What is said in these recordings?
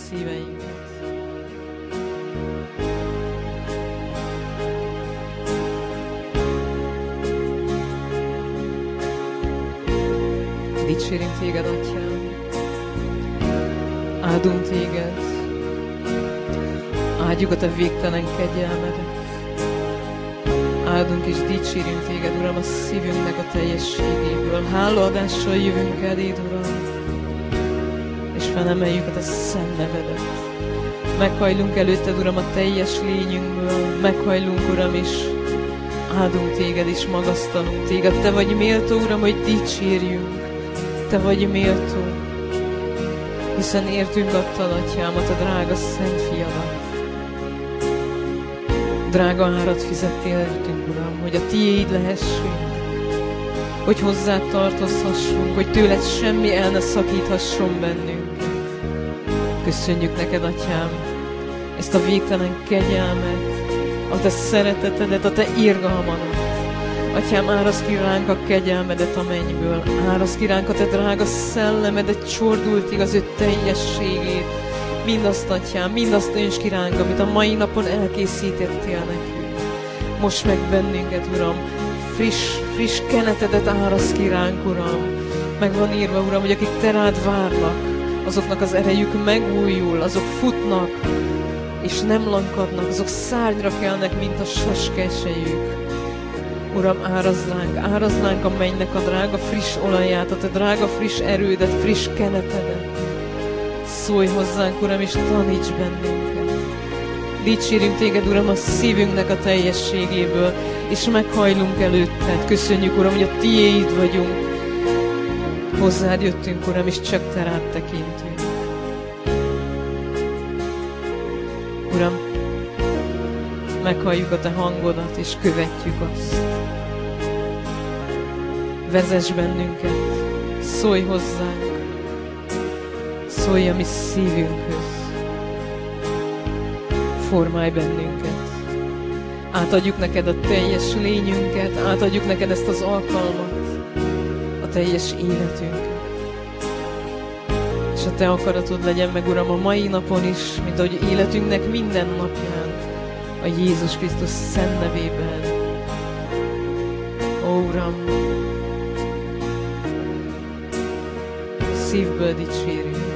szíveinket. Dicsérünk Téged, Atyám, áldunk Téged, áldjuk a Te végtelen kegyelmedet, áldunk és dicsérünk Téged, Uram, a szívünknek a teljességéből, hálaadással jövünk eléd, Uram, és felemeljük a Te szent nevedet. Meghajlunk előtted, Uram, a teljes lényünkből, meghajlunk, Uram, és áldunk Téged, és magasztalunk Téged. Te vagy méltó, Uram, hogy dicsérjünk. Te vagy méltó, hiszen értünk adtad, Atyám, a Te drága szent fiadat. Drága árat fizettél értünk, Uram, hogy a Tiéd lehessünk, hogy hozzád tartozhassunk, hogy tőled semmi el ne szakíthasson bennünket. Köszönjük neked, Atyám, ezt a végtelen kegyelmet, a Te szeretetedet, a Te irgalmadat. Atyám, árasd ki ránk a kegyelmedet a mennyből, árasd ki ránk a Te drága szellemedet, csordultig az ő teljességét, mindazt, Atyám, mindazt önts ki ránk, amit a mai napon elkészítettél nekünk. Most meg bennünket, Uram, friss kenetedet árasd ki ránk, Uram. Meg van írva, Uram, hogy akik Te rád várnak, azoknak az erejük megújul, azok futnak, és nem lankadnak, azok szárnyra kelnek, mint a saskelsejük. Uram, árazd ránk a mennynek a drága friss olaját, a Te drága friss erődet, friss kenetedet. Szólj hozzánk, Uram, és taníts bennünket. Dicsérünk Téged, Uram, a szívünknek a teljességéből, és meghajlunk előtted. Köszönjük, Uram, hogy a Tiéd vagyunk. Hozzád jöttünk, Uram, és csak Te rád tekintünk. Uram, meghalljuk a Te hangodat, és követjük azt. Vezess bennünket, szólj hozzánk, szólj a mi szívünkhöz, formálj bennünket. Átadjuk neked a teljes lényünket, átadjuk neked ezt az alkalmat, a teljes életünket. És a Te akaratod legyen meg, Uram, a mai napon is, mint ahogy életünknek minden napján, a Jézus Krisztus szent nevében. Ó, Uram, szívből dicsérünk,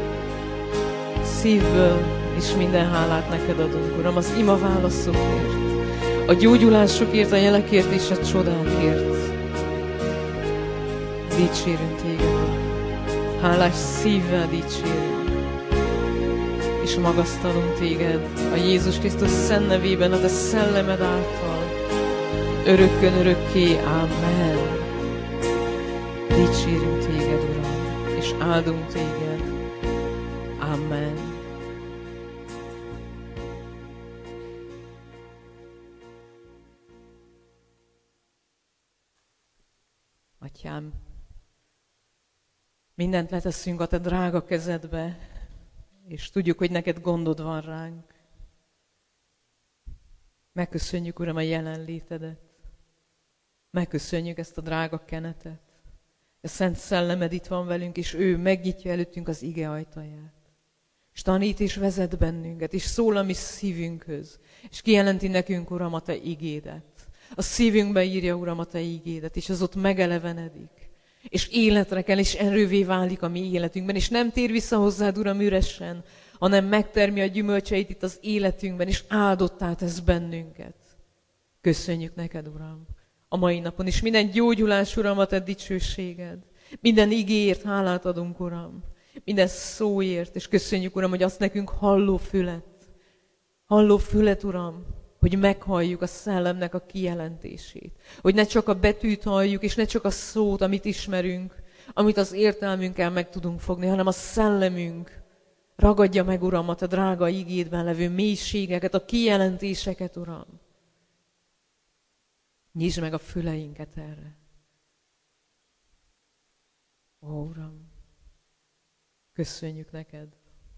szívből és minden hálát neked adunk, Uram, az ima válaszokért, a gyógyulásokért, a jelekért és a csodákért. Dicsérünk Téged, Uram. Hálás szívvel dicsérünk, és magasztalunk Téged a Jézus Krisztus szent nevében, a Te szellemed által, örökkön örökké. Amen. Dicsérünk Téged, Uram, és áldunk Téged. Amen. Atyám, mindent leteszünk a Te drága kezedbe, és tudjuk, hogy neked gondod van ránk. Megköszönjük, Uram, a jelenlétedet. Megköszönjük ezt a drága kenetet. A Szent Szellemed itt van velünk, és ő megnyitja előttünk az ige ajtaját. És tanít és vezet bennünket, és szól a mi szívünkhöz. És kijelenti nekünk, Uram, a Te igédet. A szívünkbe írja, Uram, a Te igédet, és az ott megelevenedik. És életre kell, és erővé válik a mi életünkben, és nem tér vissza hozzád, Uram, üresen, hanem megtermi a gyümölcseit itt az életünkben, és áldottá tesz bennünket. Köszönjük neked, Uram, a mai napon is. Minden gyógyulás, Uram, a Te dicsőséged. Minden igéért hálát adunk, Uram. Minden szóért, és köszönjük, Uram, hogy azt nekünk halló fület, Uram, hogy meghalljuk a szellemnek a kijelentését. Hogy ne csak a betűt halljuk, és ne csak a szót, amit ismerünk, amit az értelmünkkel meg tudunk fogni, hanem a szellemünk ragadja meg, Uram, a Te drága igédben levő mélységeket, a kijelentéseket, Uram. Nyisd meg a füleinket erre. Ó, Uram, köszönjük neked.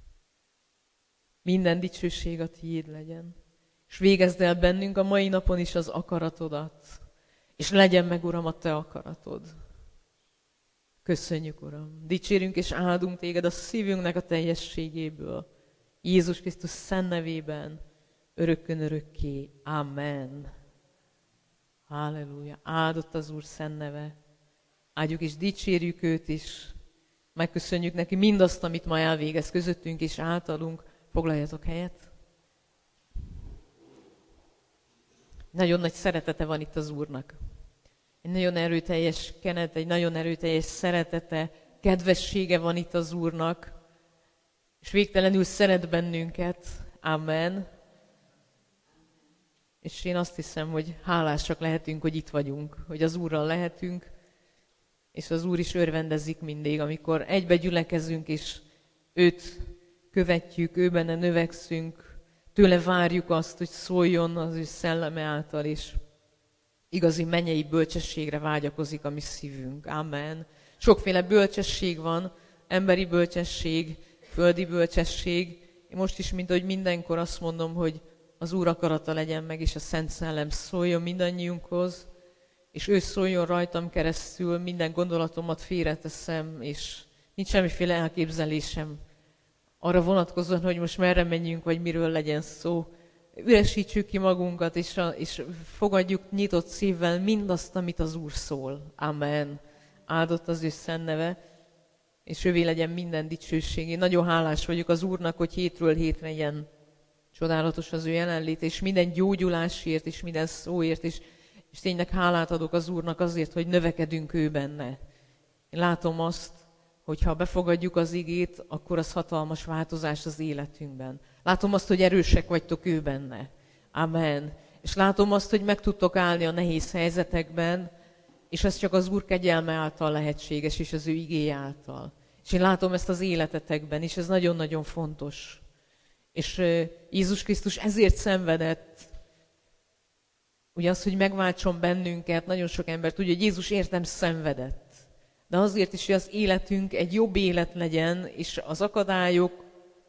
Minden dicsőség a Tiéd legyen. És végezd el bennünk a mai napon is az akaratodat. És legyen meg, Uram, a Te akaratod. Köszönjük, Uram. Dicsérünk és áldunk Téged a szívünknek a teljességéből. Jézus Krisztus szent nevében, örökkön örökké. Amen. Halleluja. Áldott az Úr szent neve. Áldjuk és dicsérjük őt is. Megköszönjük neki mindazt, amit ma elvégez közöttünk és általunk. Foglaljatok helyet. Nagyon nagy szeretete van itt az Úrnak. Egy nagyon erőteljes kenet, egy nagyon erőteljes szeretete, kedvessége van itt az Úrnak, és végtelenül szeret bennünket. Amen. És én azt hiszem, hogy hálásak lehetünk, hogy itt vagyunk, hogy az Úrral lehetünk, és az Úr is örvendezik mindig, amikor egybe gyülekezünk, és őt követjük, ő benne növekszünk, tőle várjuk azt, hogy szóljon az ő szelleme által, és igazi mennyei bölcsességre vágyakozik a mi szívünk. Amen. Sokféle bölcsesség van, emberi bölcsesség, földi bölcsesség. Én most is, mint ahogy mindenkor azt mondom, hogy az Úr akarata legyen meg, és a Szent Szellem szóljon mindannyiunkhoz, és ő szóljon rajtam keresztül, minden gondolatomat félreteszem, és nincs semmiféle elképzelésem arra vonatkozóan, hogy most merre menjünk, vagy miről legyen szó. Üresítsük ki magunkat, és fogadjuk nyitott szívvel mindazt, amit az Úr szól. Amen. Áldott az ő szent neve, és ővé legyen minden dicsőség. Én nagyon hálás vagyok az Úrnak, hogy hétről hétre ilyen csodálatos az ő jelenlét, és minden gyógyulásért, és minden szóért, és tényleg hálát adok az Úrnak azért, hogy növekedünk ő benne. Én látom azt, hogy ha befogadjuk az igét, akkor az hatalmas változás az életünkben. Látom azt, hogy erősek vagytok ő benne. Amen. És látom azt, hogy meg tudtok állni a nehéz helyzetekben, és ez csak az Úr kegyelme által lehetséges, és az ő igéje által. És én látom ezt az életetekben, és ez nagyon-nagyon fontos. És Jézus Krisztus ezért szenvedett, ugye az, hogy megváltson bennünket, nagyon sok ember tudja, hogy Jézus értem szenvedett. De azért is, hogy az életünk egy jobb élet legyen, és az akadályok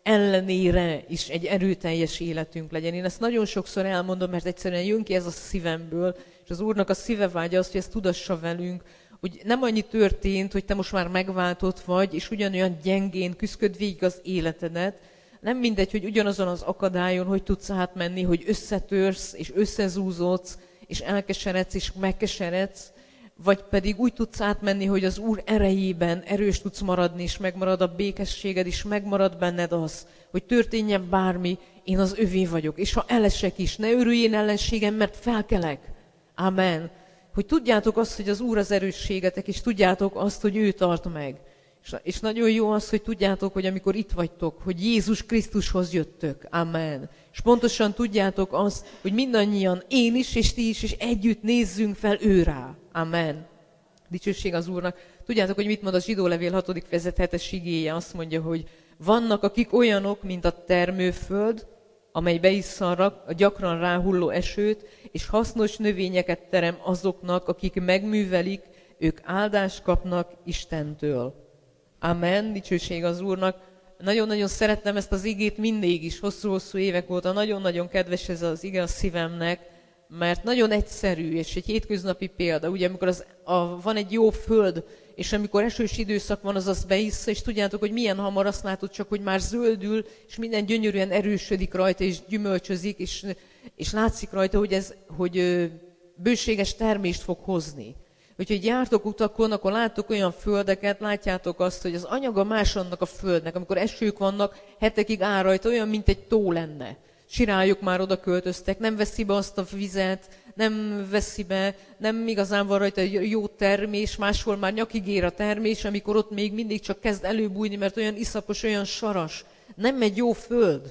ellenére is egy erőteljes életünk legyen. Én ezt nagyon sokszor elmondom, mert egyszerűen jön ki ez a szívemből, és az Úrnak a szíve vágya azt, hogy ezt tudassa velünk, hogy nem annyi történt, hogy te most már megváltott vagy, és ugyanolyan gyengén küszköd végig az életedet. Nem mindegy, hogy ugyanazon az akadályon, hogy tudsz átmenni, hogy összetörsz, és összezúzódsz, és elkeseredsz, és megkeseredsz, vagy pedig úgy tudsz átmenni, hogy az Úr erejében erős tudsz maradni, és megmarad a békességed, és megmarad benned az, hogy történjen bármi, én az övé vagyok. És ha elesek is, ne örülj én ellenségem, mert felkelek. Amen. Hogy tudjátok azt, hogy az Úr az erősségetek, és tudjátok azt, hogy ő tart meg. És nagyon jó az, hogy tudjátok, hogy amikor itt vagytok, hogy Jézus Krisztushoz jöttök. Amen. És pontosan tudjátok azt, hogy mindannyian, én is, és ti is, és együtt nézzünk fel ő rá. Amen. Dicsőség az Úrnak. Tudjátok, hogy mit mond a Zsidó levél 6. fejezet 7. igéje? Azt mondja, hogy vannak, akik olyanok, mint a termőföld, amely beissza a gyakran ráhulló esőt, és hasznos növényeket terem azoknak, akik megművelik, ők áldást kapnak Istentől. Amen, dicsőség az Úrnak. Nagyon-nagyon szerettem ezt az igét mindig is, hosszú-hosszú évek óta. Nagyon-nagyon kedves ez az ige a szívemnek, mert nagyon egyszerű, és egy hétköznapi példa. Ugye, amikor van egy jó föld, és amikor esős időszak van, az azt beissza, és tudjátok, hogy milyen hamar azt látod csak, hogy már zöldül, és minden gyönyörűen erősödik rajta, és gyümölcsözik, és látszik rajta, hogy bőséges termést fog hozni. Úgyhogy jártok utakon, akkor láttok olyan földeket, látjátok azt, hogy az anyaga más annak a földnek, amikor esők vannak, hetekig áll rajta, olyan, mint egy tó lenne. Sirályok már oda költöztek, nem veszi be azt a vizet, nem veszi be, nem igazán van rajta jó termés, máshol már nyakig ér a termés, amikor ott még mindig csak kezd előbújni, mert olyan iszapos, olyan saras. Nem egy jó föld.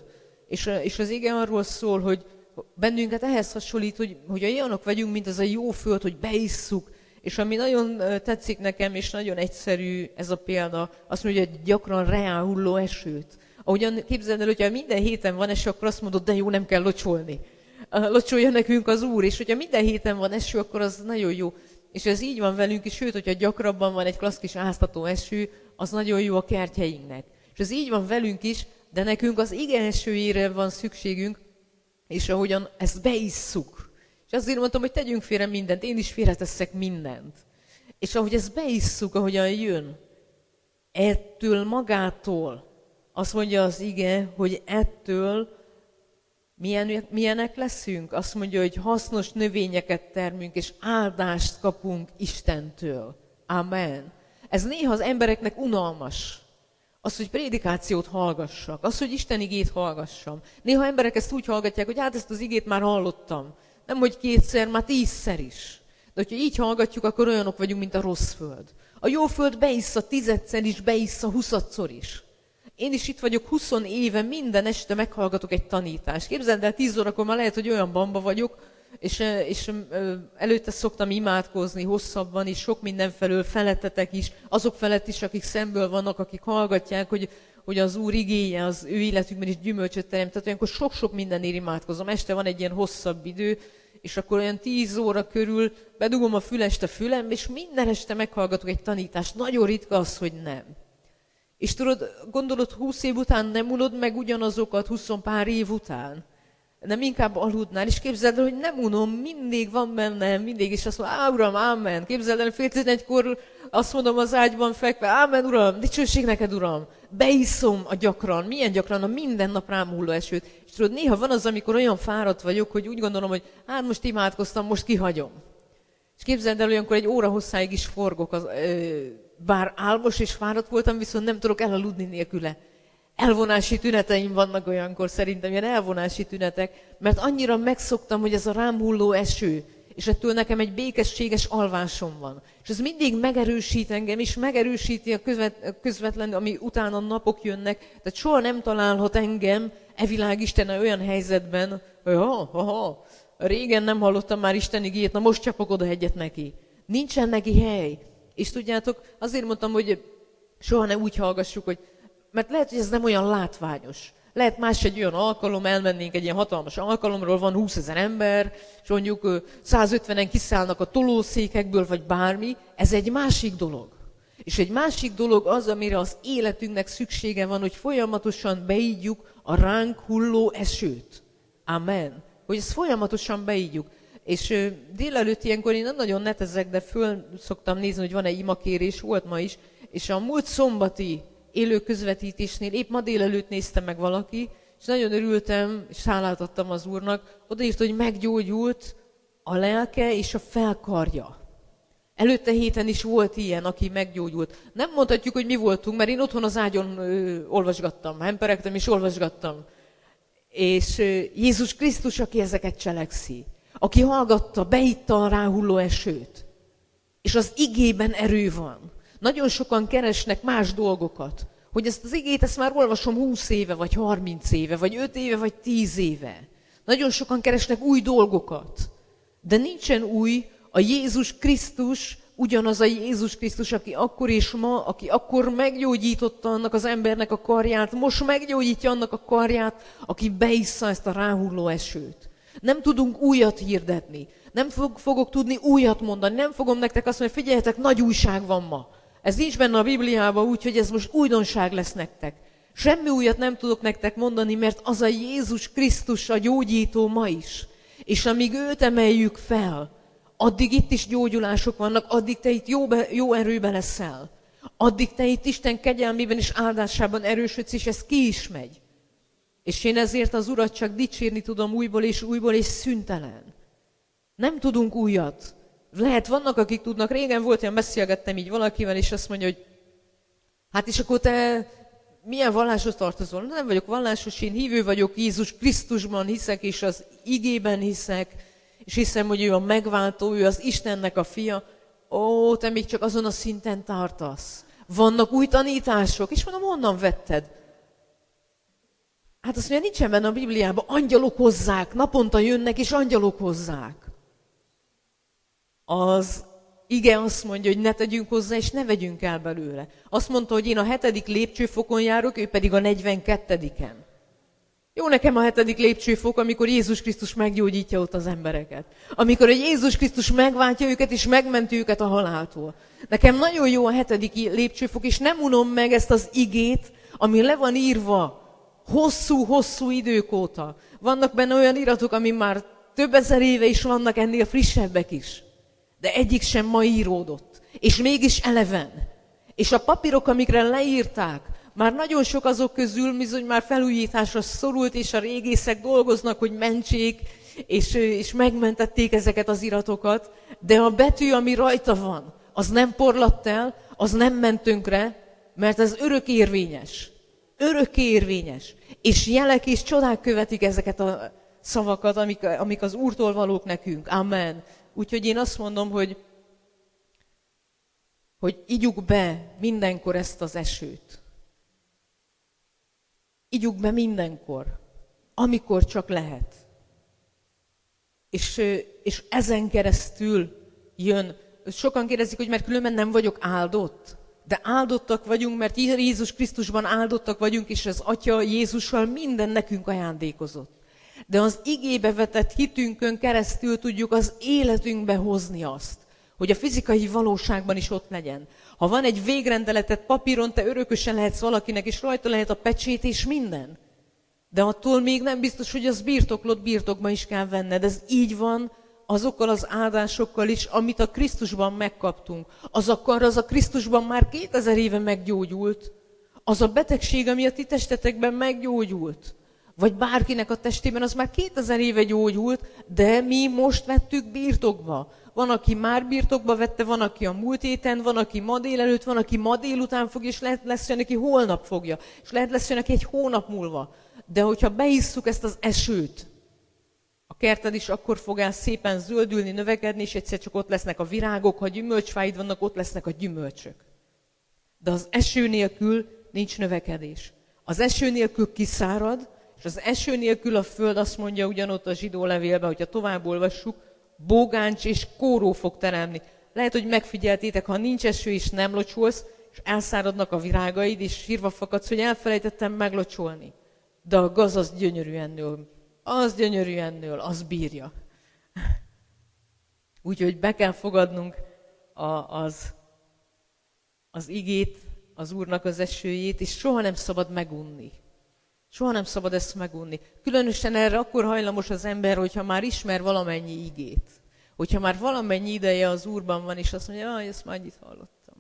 És az ige arról szól, hogy bennünket ehhez hasonlít, hogy olyanok vagyunk, mint az a jó föld, hogy beisszuk. És ami nagyon tetszik nekem, és nagyon egyszerű ez a példa, azt mondja, hogy gyakran reáhulló esőt. Ahogyan képzeld el, hogyha minden héten van eső, akkor azt mondod, de jó, nem kell locsolni. Locsolja nekünk az Úr, és hogyha minden héten van eső, akkor az nagyon jó. És ez így van velünk is, sőt, hogyha gyakrabban van egy klassz kis áztató eső, az nagyon jó a kertjeinknek. És ez így van velünk is, de nekünk az ige esőjére van szükségünk, és ahogyan ezt beisszuk. És azért mondtam, hogy tegyünk félre mindent, én is félreteszek mindent. És ahogy ezt beisszuk, ahogyan jön, ettől magától Azt mondja az ige, hogy ettől milyenek leszünk? Azt mondja, hogy hasznos növényeket termünk, és áldást kapunk Istentől. Amen. Ez néha az embereknek unalmas. Az, hogy prédikációt hallgassak, az, hogy Isten igét hallgassam. Néha emberek ezt úgy hallgatják, hogy hát ezt az igét már hallottam. Nem, hogy 2-szer, már 10-szer is. De hogyha így hallgatjuk, akkor olyanok vagyunk, mint a rossz föld. A jó föld beissza 10-szer is, beissza 20-szor is. Én is itt vagyok 20 éve, minden este meghallgatok egy tanítást. Képzeld el, 10 órakor már lehet, hogy olyan bamba vagyok, és előtte szoktam imádkozni hosszabban, és sok mindenfelől felettetek is, azok felett is, akik szemből vannak, akik hallgatják, hogy az Úr igéje az ő életükben is gyümölcsöt teremt. Tehát olyankor sok-sok mindenért imádkozom. Este van egy ilyen hosszabb idő, és akkor olyan 10 óra körül bedugom a fülest a fülembe, és minden este meghallgatok egy tanítást. Nagyon ritka az, hogy nem. És tudod, gondolod, 20 év után nem unod meg ugyanazokat 20 pár év után? Nem inkább aludnál, és képzeld el, hogy nem unom, mindig van bennem, mindig is azt mondom, Uram, ámen. Képzeld el, 10:30-kor azt mondom az ágyban fekve, ámen, Uram, dicsőség neked, Uram. Beiszom a gyakran, milyen gyakran, a minden nap rám hulló esőt. És tudod, néha van az, amikor olyan fáradt vagyok, hogy úgy gondolom, hogy hát most imádkoztam, most kihagyom. És képzeld el, olyankor egy óra hosszáig is forgok, bár álmos és fáradt voltam, viszont nem tudok elaludni nélküle. Elvonási tüneteim vannak olyankor, szerintem ilyen elvonási tünetek, mert annyira megszoktam, hogy ez a rám hulló eső, és ettől nekem egy békességes alvásom van. És ez mindig megerősít engem, és megerősíti a közvetlen, ami utána napok jönnek, tehát soha nem találhat engem világ Istene olyan helyzetben, hogy régen nem hallottam már Isten igéjét, na most csapok oda egyet neki. Nincsen neki hely. És tudjátok, azért mondtam, hogy soha ne úgy hallgassuk, hogy mert lehet, hogy ez nem olyan látványos. Lehet más egy olyan alkalom, elmennénk egy ilyen hatalmas alkalomról, van 20 000 ember, és mondjuk 150-en kiszállnak a tolószékekből, vagy bármi. Ez egy másik dolog. És egy másik dolog az, amire az életünknek szüksége van, hogy folyamatosan beígyjuk a ránk hulló esőt. Amen. Hogy ezt folyamatosan beígyjuk. És délelőtt ilyenkor én nem nagyon netezek, de föl szoktam nézni, hogy van-e imakérés, volt ma is, és a múlt szombati élő közvetítésnél épp ma délelőtt nézte meg valaki, és nagyon örültem, és hálát adtam az Úrnak, odaírt, hogy meggyógyult a lelke és a felkarja. Előtte héten is volt ilyen, aki meggyógyult. Nem mondhatjuk, hogy mi voltunk, mert én otthon az ágyon olvasgattam, hemperegtem és olvasgattam. És Jézus Krisztus, aki ezeket cselekszi, aki hallgatta, beitta a ráhulló esőt, és az igében erő van. Nagyon sokan keresnek más dolgokat, hogy ezt az igét, ezt már olvasom 20 éve, vagy 30 éve, vagy 5 éve, vagy 10 éve. Nagyon sokan keresnek új dolgokat, de nincsen új, a Jézus Krisztus, ugyanaz a Jézus Krisztus, aki akkor és ma, aki akkor meggyógyította annak az embernek a karját, most meggyógyítja annak a karját, aki beissza ezt a ráhulló esőt. Nem tudunk újat hirdetni, nem fogok tudni újat mondani, nem fogom nektek azt mondani, figyeljetek, nagy újság van ma. Ez nincs benne a Bibliában, úgyhogy ez most újdonság lesz nektek. Semmi újat nem tudok nektek mondani, mert az a Jézus Krisztus a gyógyító ma is. És amíg őt emeljük fel, addig itt is gyógyulások vannak, addig te itt jó erőben leszel. Addig te itt Isten kegyelmében és áldásában erősödsz, és ez ki is megy. És én ezért az Urat csak dicsérni tudom újból és szüntelen. Nem tudunk újat. Lehet, vannak, akik tudnak. Régen volt, én beszélgettem így valakivel, és azt mondja, hogy hát és akkor te milyen valláshoz tartozol? Nem vagyok vallásos, én hívő vagyok, Jézus Krisztusban hiszek, és az igében hiszek, és hiszem, hogy ő a megváltó, ő az Istennek a fia. Ó, te még csak azon a szinten tartasz. Vannak új tanítások, és mondom, honnan vetted? Hát azt mondja, nincsen benne a Bibliában, angyalok hozzák, naponta jönnek, és angyalok hozzák. Az ige azt mondja, hogy ne tegyünk hozzá, és ne vegyünk el belőle. Azt mondta, hogy én a 7. lépcsőfokon járok, ő pedig a 42-en. Jó nekem a 7. lépcsőfok, amikor Jézus Krisztus meggyógyítja ott az embereket. Amikor a Jézus Krisztus megváltja őket, és megmenti őket a haláltól. Nekem nagyon jó a 7. lépcsőfok, és nem unom meg ezt az igét, ami le van írva hosszú idők óta. Vannak benne olyan iratok, ami már több ezer éve is vannak, ennél frissebbek is. De egyik sem ma íródott. És mégis eleven. És a papírok, amikre leírták, Már nagyon sok azok közül bizony már felújításra szorult, és a régészek dolgoznak, hogy mentsék, és megmentették ezeket az iratokat, de a betű, ami rajta van, az nem porlatt el, az nem ment tönkre, mert ez örökérvényes. Örökérvényes. És jelek és csodák követik ezeket a szavakat, amik az Úrtól valók nekünk. Amen. Úgyhogy én azt mondom, hogy igyuk be mindenkor ezt az esőt. Igyuk be mindenkor, amikor csak lehet. És ezen keresztül jön. Sokan kérdezik, hogy mert különben nem vagyok áldott. De áldottak vagyunk, mert Jézus Krisztusban áldottak vagyunk, és az Atya Jézussal minden nekünk ajándékozott. De az igébe vetett hitünkön keresztül tudjuk az életünkbe hozni azt, hogy a fizikai valóságban is ott legyen. Ha van egy végrendeletet papíron, te örökösen lehetsz valakinek, és rajta lehet a pecsét és minden. De attól még nem biztos, hogy az birtokba is kell venned. Ez így van azokkal az áldásokkal is, amit a Krisztusban megkaptunk. Az a Krisztusban már 2000 éve meggyógyult. Az a betegség, ami a ti testetekben meggyógyult. Vagy bárkinek a testében, az már 2000 éve gyógyult, de mi most vettük birtokba. Van, aki már birtokba vette, van, aki a múlt héten, van, aki ma délelőtt, van, aki ma délután fogja, és lehet lesz olyan, aki holnap fogja, és lehet lesz olyan, aki egy hónap múlva. De hogyha beisszuk ezt az esőt, a kerted is akkor fog el szépen zöldülni, növekedni, és egyszer csak ott lesznek a virágok, ha gyümölcsfáid vannak, ott lesznek a gyümölcsök. De az eső nélkül nincs növekedés. Az eső nélkül kiszárad, és az eső nélkül a föld azt mondja ugyanott a zsidó levélben, hogyha tovább olvassuk, bógáncs és kóró fog teremni. Lehet, hogy megfigyeltétek, ha nincs eső és nem locsolsz, és elszáradnak a virágaid, és sírva fakadsz, hogy elfelejtettem meglocsolni. De a gaz az gyönyörűen nől, az bírja. Úgyhogy be kell fogadnunk az igét, az Úrnak az esőjét, és soha nem szabad megunni. Soha nem szabad ezt megunni. Különösen erre akkor hajlamos az ember, hogyha már ismer valamennyi igét. Hogyha már valamennyi ideje az Úrban van, és azt mondja, ezt már annyit hallottam.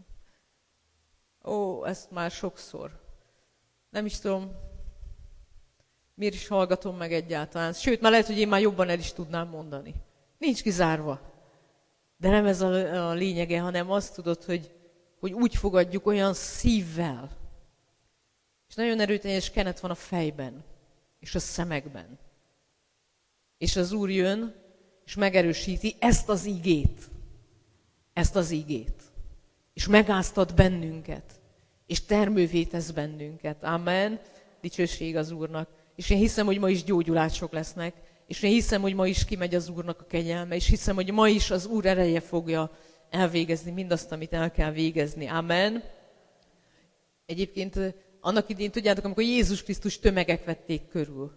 Ezt már sokszor. Nem is tudom, miért is hallgatom meg egyáltalán. Sőt, már lehet, hogy én már jobban el is tudnám mondani. Nincs kizárva. De nem ez a lényege, hanem azt tudod, hogy úgy fogadjuk olyan szívvel. És nagyon erőteljes kenet van a fejben, és a szemekben. És az Úr jön, és megerősíti ezt az igét. És megáztat bennünket, és termővé tesz bennünket. Amen. Dicsőség az Úrnak. És én hiszem, hogy ma is gyógyulások lesznek, és én hiszem, hogy ma is kimegy az Úrnak a kegyelme, és hiszem, hogy ma is az Úr ereje fogja elvégezni mindazt, amit el kell végezni. Amen. Egyébként annak idején, tudjátok, amikor Jézus Krisztus tömegek vették körül,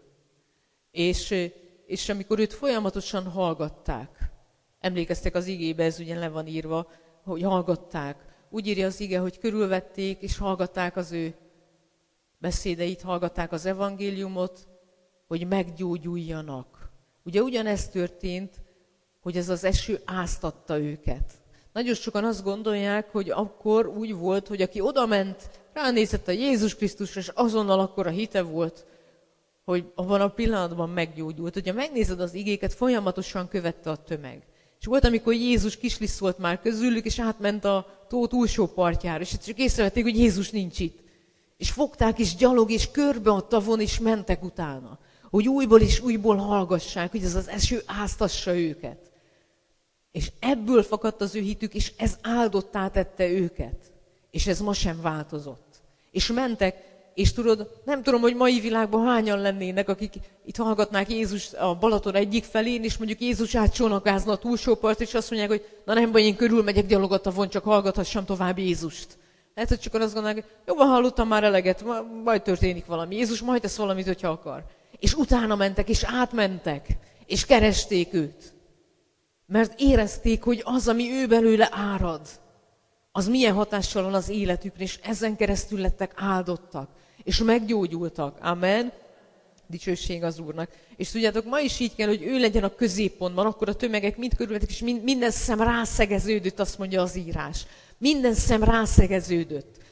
és amikor őt folyamatosan hallgatták, emlékeztek az igébe, ez ugye le van írva, hogy hallgatták. Úgy írja az ige, hogy körülvették, és hallgatták az ő beszédeit, hallgatták az evangéliumot, hogy meggyógyuljanak. Ugye ugyanezt történt, hogy ez az eső áztatta őket. Nagyon sokan azt gondolják, hogy akkor úgy volt, hogy aki odament, ránézett a Jézus Krisztusra, és azonnal akkor a hite volt, hogy abban a pillanatban meggyógyult. Hogyha megnézed az igéket, folyamatosan követte a tömeg. És volt, amikor Jézus kisliszolt már közülük, és átment a tó túlsó partjára, és csak észrevették, hogy Jézus nincs itt. És fogták, és gyalog, és körbe a tavon, és mentek utána. Hogy újból és újból hallgassák, hogy ez az eső áztassa őket. És ebből fakadt az ő hitük, és ez áldottá tette őket. És ez ma sem változott. És mentek, és tudod, nem tudom, hogy mai világban hányan lennének, akik itt hallgatnák Jézus a Balaton egyik felén, és mondjuk Jézus átcsónakázna a túlsó part, és azt mondják, hogy na nem baj, én körülmegyek gyalog a tavon, csak hallgathassam tovább Jézust. Lehet, hogy csak azt gondolják, hogy jobban hallottam már eleget, majd történik valami. Jézus majd tesz valamit, hogyha akar. És utána mentek, és átmentek, és keresték őt. Mert érezték, hogy az, ami ő belőle árad, az milyen hatással van az életükre, és ezen keresztül lettek áldottak, és meggyógyultak. Amen. Dicsőség az Úrnak. És tudjátok, ma is így kell, hogy ő legyen a középpontban, akkor a tömegek mind körülöttek, és minden szem rászegeződött, azt mondja az írás. Minden szem rászegeződött.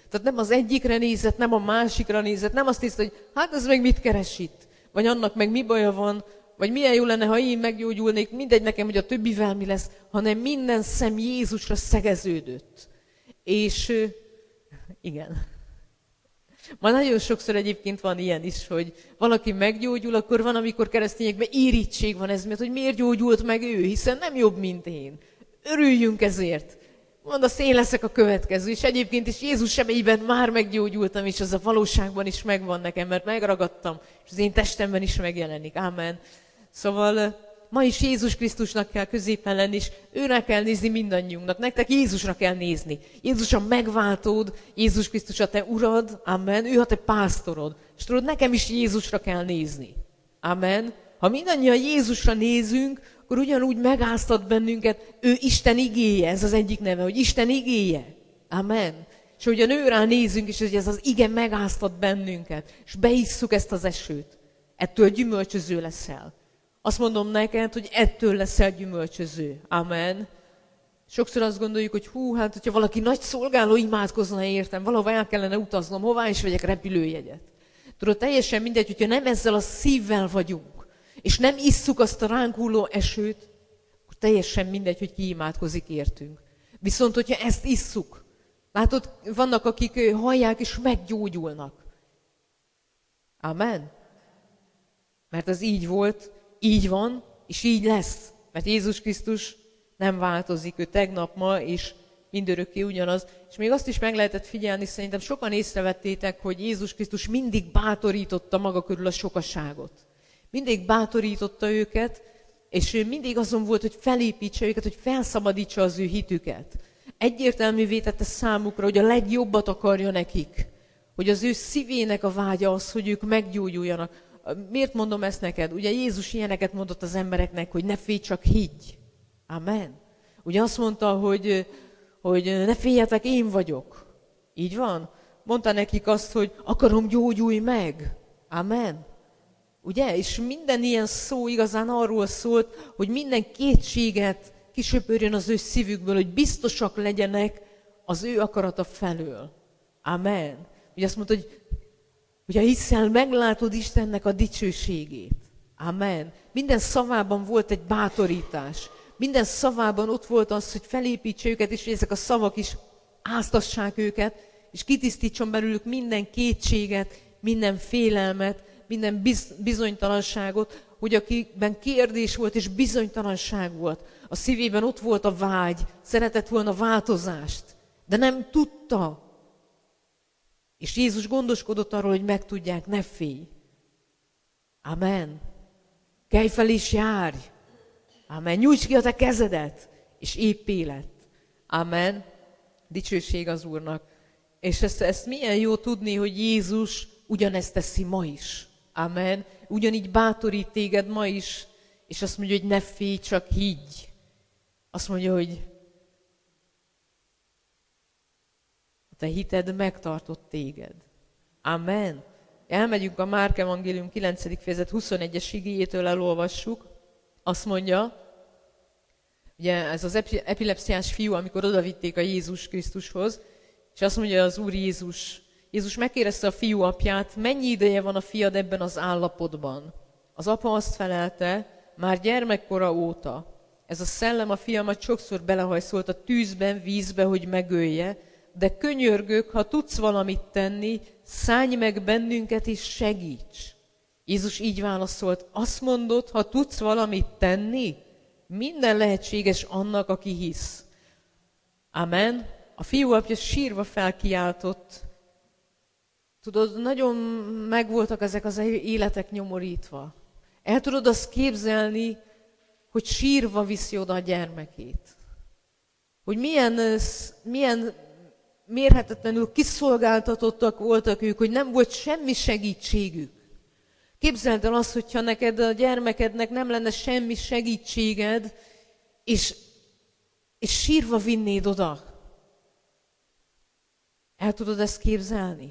Tehát nem az egyikre nézett, nem a másikra nézett, nem azt nézte, hogy hát ez meg mit keres itt, vagy annak meg mi baja van, vagy milyen jó lenne, ha én meggyógyulnék, mindegy nekem, hogy a többivel mi lesz, hanem minden szem Jézusra szegeződött. És igen. Ma nagyon sokszor egyébként van ilyen is, hogy valaki meggyógyul, akkor van, amikor keresztényekben irítség van ez miatt, hogy miért gyógyult meg ő, hiszen nem jobb, mint én. Örüljünk ezért. Mondasz, én leszek a következő, és egyébként is Jézus sebeiben már meggyógyultam, és az a valóságban is megvan nekem, mert megragadtam, és az én testemben is megjelenik. Ámen. Szóval ma is Jézus Krisztusnak kell középen lenni, és őre kell nézni mindannyiunknak. Nektek Jézusra kell nézni. Jézus a megváltód, Jézus Krisztus a te urad, amen, ő a te pásztorod. És tudod, nekem is Jézusra kell nézni. Amen. Ha mindannyian Jézusra nézünk, akkor ugyanúgy megáztat bennünket, ő Isten igéje, ez az egyik neve, hogy Isten igéje. Amen. És ugyan őrá nézünk, és hogy ez az ige megáztat bennünket, és beiszuk ezt az esőt. Ettől gyümölcsöző leszel. Azt mondom neked, hogy ettől leszel gyümölcsöző. Amen. Sokszor azt gondoljuk, hogy hát, hogyha valaki nagy szolgáló imádkozna értem, valahova el kellene utaznom, hová is vegyek repülőjegyet. Tudod, teljesen mindegy, hogyha nem ezzel a szívvel vagyunk, és nem isszuk azt a ránk hulló esőt, akkor teljesen mindegy, hogy ki imádkozik értünk. Viszont, hogyha ezt isszuk, látod, vannak, akik hallják és meggyógyulnak. Amen. Mert ez így volt, így van, és így lesz. Mert Jézus Krisztus nem változik, ő tegnap, ma, és mindörökké ugyanaz. És még azt is meg lehetett figyelni, szerintem sokan észrevettétek, hogy Jézus Krisztus mindig bátorította maga körül a sokaságot. Mindig bátorította őket, és ő mindig azon volt, hogy felépítse őket, hogy felszabadítsa az ő hitüket. Egyértelművé tette számukra, hogy a legjobbat akarja nekik. Hogy az ő szívének a vágya az, hogy ők meggyógyuljanak. Miért mondom ezt neked? Ugye Jézus ilyeneket mondott az embereknek, hogy ne félj, csak higgy. Amen. Ugye azt mondta, hogy ne féljetek, én vagyok. Így van? Mondta nekik azt, hogy akarom, gyógyulj meg. Amen. Ugye? És minden ilyen szó igazán arról szólt, hogy minden kétséget kisöpörjön az ő szívükből, hogy biztosak legyenek az ő akarata felől. Amen. Ugye azt mondta, hogy ha hiszel, meglátod Istennek a dicsőségét. Amen. Minden szavában volt egy bátorítás. Minden szavában ott volt az, hogy felépítse őket, és hogy ezek a szavak is áztassák őket, és kitisztítson belőlük minden kétséget, minden félelmet, minden bizonytalanságot, hogy akiben kérdés volt és bizonytalanság volt, a szívében ott volt a vágy, szeretett volna változást, de nem tudta. És Jézus gondoskodott arról, hogy megtudják, ne félj. Amen. Kelj fel és járj. Amen. Nyújts ki a te kezedet, és épp élet. Amen. Dicsőség az Úrnak. És ezt milyen jó tudni, hogy Jézus ugyanezt teszi ma is. Amen. Ugyanígy bátorít téged ma is, és azt mondja, hogy ne félj, csak higgy. Azt mondja, hogy a te hited megtartott téged. Amen. Elmegyünk a Márk evangélium 9. fejezet 21-es igéjétől elolvassuk. Azt mondja, ugye ez az epilepsziás fiú, amikor odavitték a Jézus Krisztushoz, és azt mondja az Úr Jézus megkérdezte a fiú apját, mennyi ideje van a fiad ebben az állapotban? Az apa azt felelte, már gyermekkora óta. Ez a szellem a fiamat sokszor belehajszolt a tűzben, vízbe, hogy megölje, de könyörgök, ha tudsz valamit tenni, szállj meg bennünket és segíts. Jézus így válaszolt, azt mondod, ha tudsz valamit tenni, minden lehetséges annak, aki hisz. Amen. A fiú apja sírva felkiáltott. Tudod, nagyon megvoltak ezek az életek nyomorítva. El tudod azt képzelni, hogy sírva viszi oda a gyermekét. Hogy milyen mérhetetlenül kiszolgáltatottak voltak ők, hogy nem volt semmi segítségük. Képzeld el azt, hogyha neked a gyermekednek nem lenne semmi segítséged, és sírva vinnéd oda. El tudod ezt képzelni?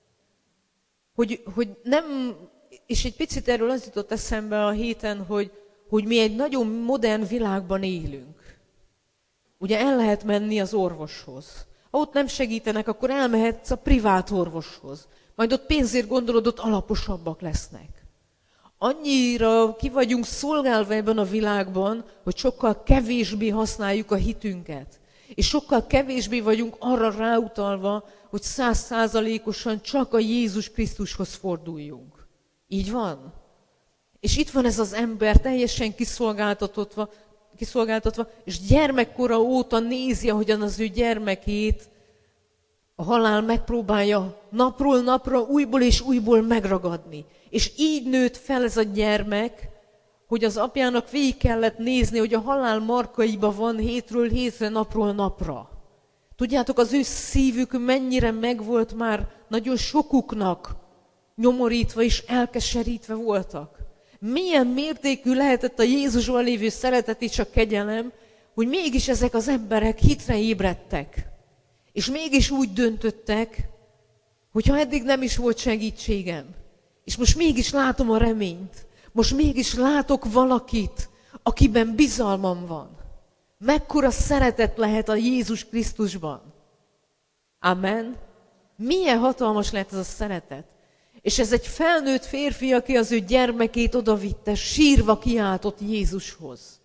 Hogy nem, és egy picit erről az jutott eszembe a héten, hogy mi egy nagyon modern világban élünk. Ugye el lehet menni az orvoshoz. Ha ott nem segítenek, akkor elmehetsz a privát orvoshoz. Majd ott pénzért gondolod, ott alaposabbak lesznek. Annyira ki vagyunk szolgálva ebben a világban, hogy sokkal kevésbé használjuk a hitünket. És sokkal kevésbé vagyunk arra ráutalva, hogy 100%-osan csak a Jézus Krisztushoz forduljunk. Így van? És itt van ez az ember teljesen kiszolgáltatva, és gyermekkora óta nézi, ahogyan az ő gyermekét a halál megpróbálja napról napra újból és újból megragadni. És így nőtt fel ez a gyermek, hogy az apjának végig kellett nézni, hogy a halál markaiba van hétről hétre, napról napra. Tudjátok, az ő szívük mennyire megvolt már nagyon sokuknak, nyomorítva és elkeserítve voltak. Milyen mértékű lehetett a Jézusban lévő szeretet és a kegyelem, hogy mégis ezek az emberek hitre ébredtek. És mégis úgy döntöttek, hogy ha eddig nem is volt segítségem, és most mégis látom a reményt, most mégis látok valakit, akiben bizalmam van. Mekkora szeretet lehet a Jézus Krisztusban. Amen. Milyen hatalmas lehet ez a szeretet. És ez egy felnőtt férfi, aki az ő gyermekét odavitte, sírva kiáltott Jézushoz.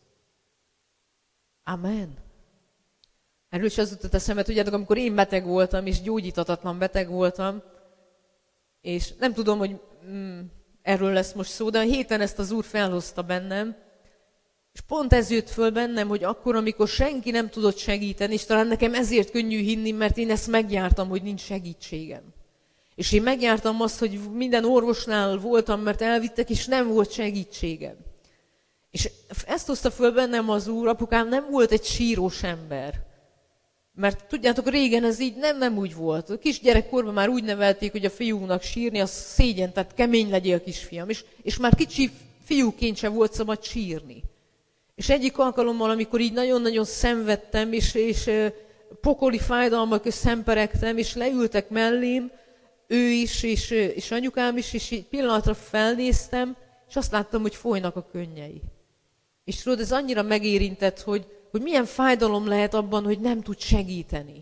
Amen. Erről is az jutott eszembe, tudjátok, amikor én beteg voltam, és gyógyíthatatlan beteg voltam, és nem tudom, hogy erről lesz most szó, de a héten ezt az Úr felhozta bennem, és pont ez jött föl bennem, hogy akkor, amikor senki nem tudott segíteni, és talán nekem ezért könnyű hinni, mert én ezt megjártam, hogy nincs segítségem. És én megjártam azt, hogy minden orvosnál voltam, mert elvittek, és nem volt segítségem. És ezt hozta föl bennem az Úr, apukám nem volt egy sírós ember. Mert tudjátok, régen ez így nem úgy volt. A kisgyerekkorban már úgy nevelték, hogy a fiúnak sírni, az szégyen, tehát kemény legyél, kisfiam. És már kicsi fiúként sem volt szabad sírni. És egyik alkalommal, amikor így nagyon-nagyon szenvedtem, és pokoli fájdalmak szemperegtem, és leültek mellém, ő is, és anyukám is, és egy pillanatra felnéztem, és azt láttam, hogy folynak a könnyei. És tudod, ez annyira megérintett, hogy milyen fájdalom lehet abban, hogy nem tud segíteni.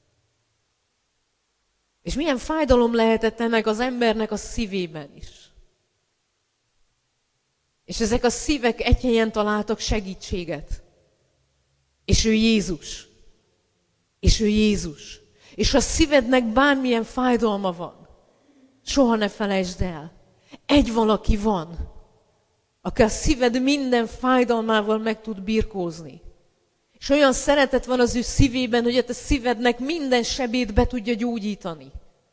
És milyen fájdalom lehetett ennek az embernek a szívében is. És ezek a szívek egy helyen találtak segítséget. És ő Jézus. És ő Jézus. És ha a szívednek bármilyen fájdalma van, soha ne felejtsd el. Egy valaki van, aki a szíved minden fájdalmával meg tud birkózni. És olyan szeretet van az ő szívében, hogy a te szívednek minden sebét be tudja gyógyítani.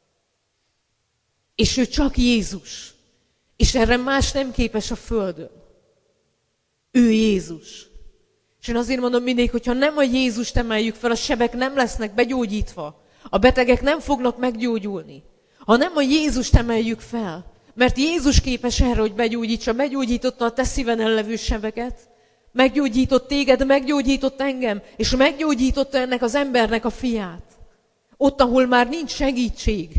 És ő csak Jézus. És erre más nem képes a földön. Ő Jézus. És én azért mondom mindig, hogyha nem a Jézust emeljük fel, a sebek nem lesznek begyógyítva. A betegek nem fognak meggyógyulni. Ha nem a Jézust emeljük fel, mert Jézus képes erre, hogy begyógyítsa, meggyógyította a te szíveden levő sebeket, meggyógyított téged, meggyógyított engem, és meggyógyította ennek az embernek a fiát. Ott, ahol már nincs segítség,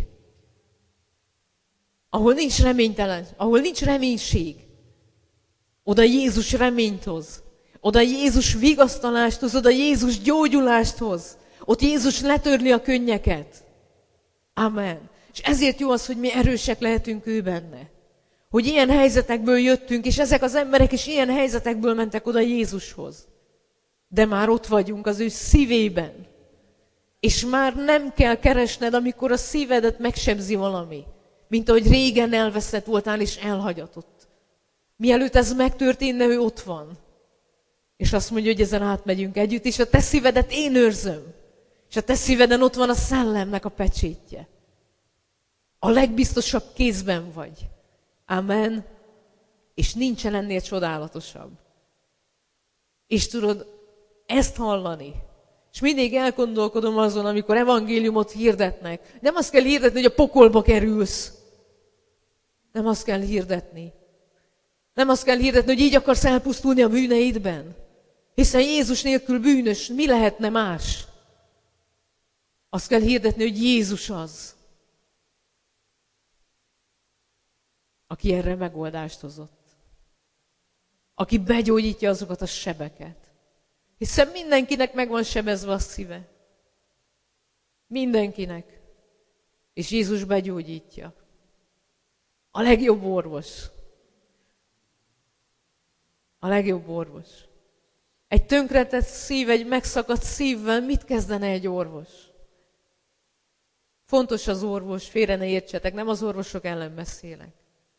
ahol nincs reménytelen, ahol nincs reménység, oda Jézus reményt hoz, oda Jézus vigasztalást hoz, oda Jézus gyógyulást hoz, ott Jézus letörli a könnyeket. Amen. És ezért jó az, hogy mi erősek lehetünk ő benne. Hogy ilyen helyzetekből jöttünk, és ezek az emberek is ilyen helyzetekből mentek oda Jézushoz. De már ott vagyunk az ő szívében. És már nem kell keresned, amikor a szívedet megsebzi valami. Mint ahogy régen elveszett voltál és elhagyatott. Mielőtt ez megtörténne, ő ott van. És azt mondja, hogy ezen átmegyünk együtt, és a te szívedet én őrzöm. És a te szíveden ott van a szellemnek a pecsétje. A legbiztosabb kézben vagy. Amen. És nincsen ennél csodálatosabb. És tudod, ezt hallani. És mindig elgondolkodom azon, amikor evangéliumot hirdetnek. Nem azt kell hirdetni, hogy a pokolba kerülsz. Nem azt kell hirdetni. Nem azt kell hirdetni, hogy így akarsz elpusztulni a bűneidben. Hiszen Jézus nélkül bűnös, mi lehetne más? Azt kell hirdetni, hogy Jézus az, aki erre megoldást hozott. Aki begyógyítja azokat a sebeket. Hiszen mindenkinek meg van sebezve a szíve. Mindenkinek. És Jézus begyógyítja. A legjobb orvos. A legjobb orvos. Egy tönkretett szív, egy megszakadt szívvel mit kezdene egy orvos? Fontos az orvos, félre ne értsetek, nem az orvosok ellen beszélek.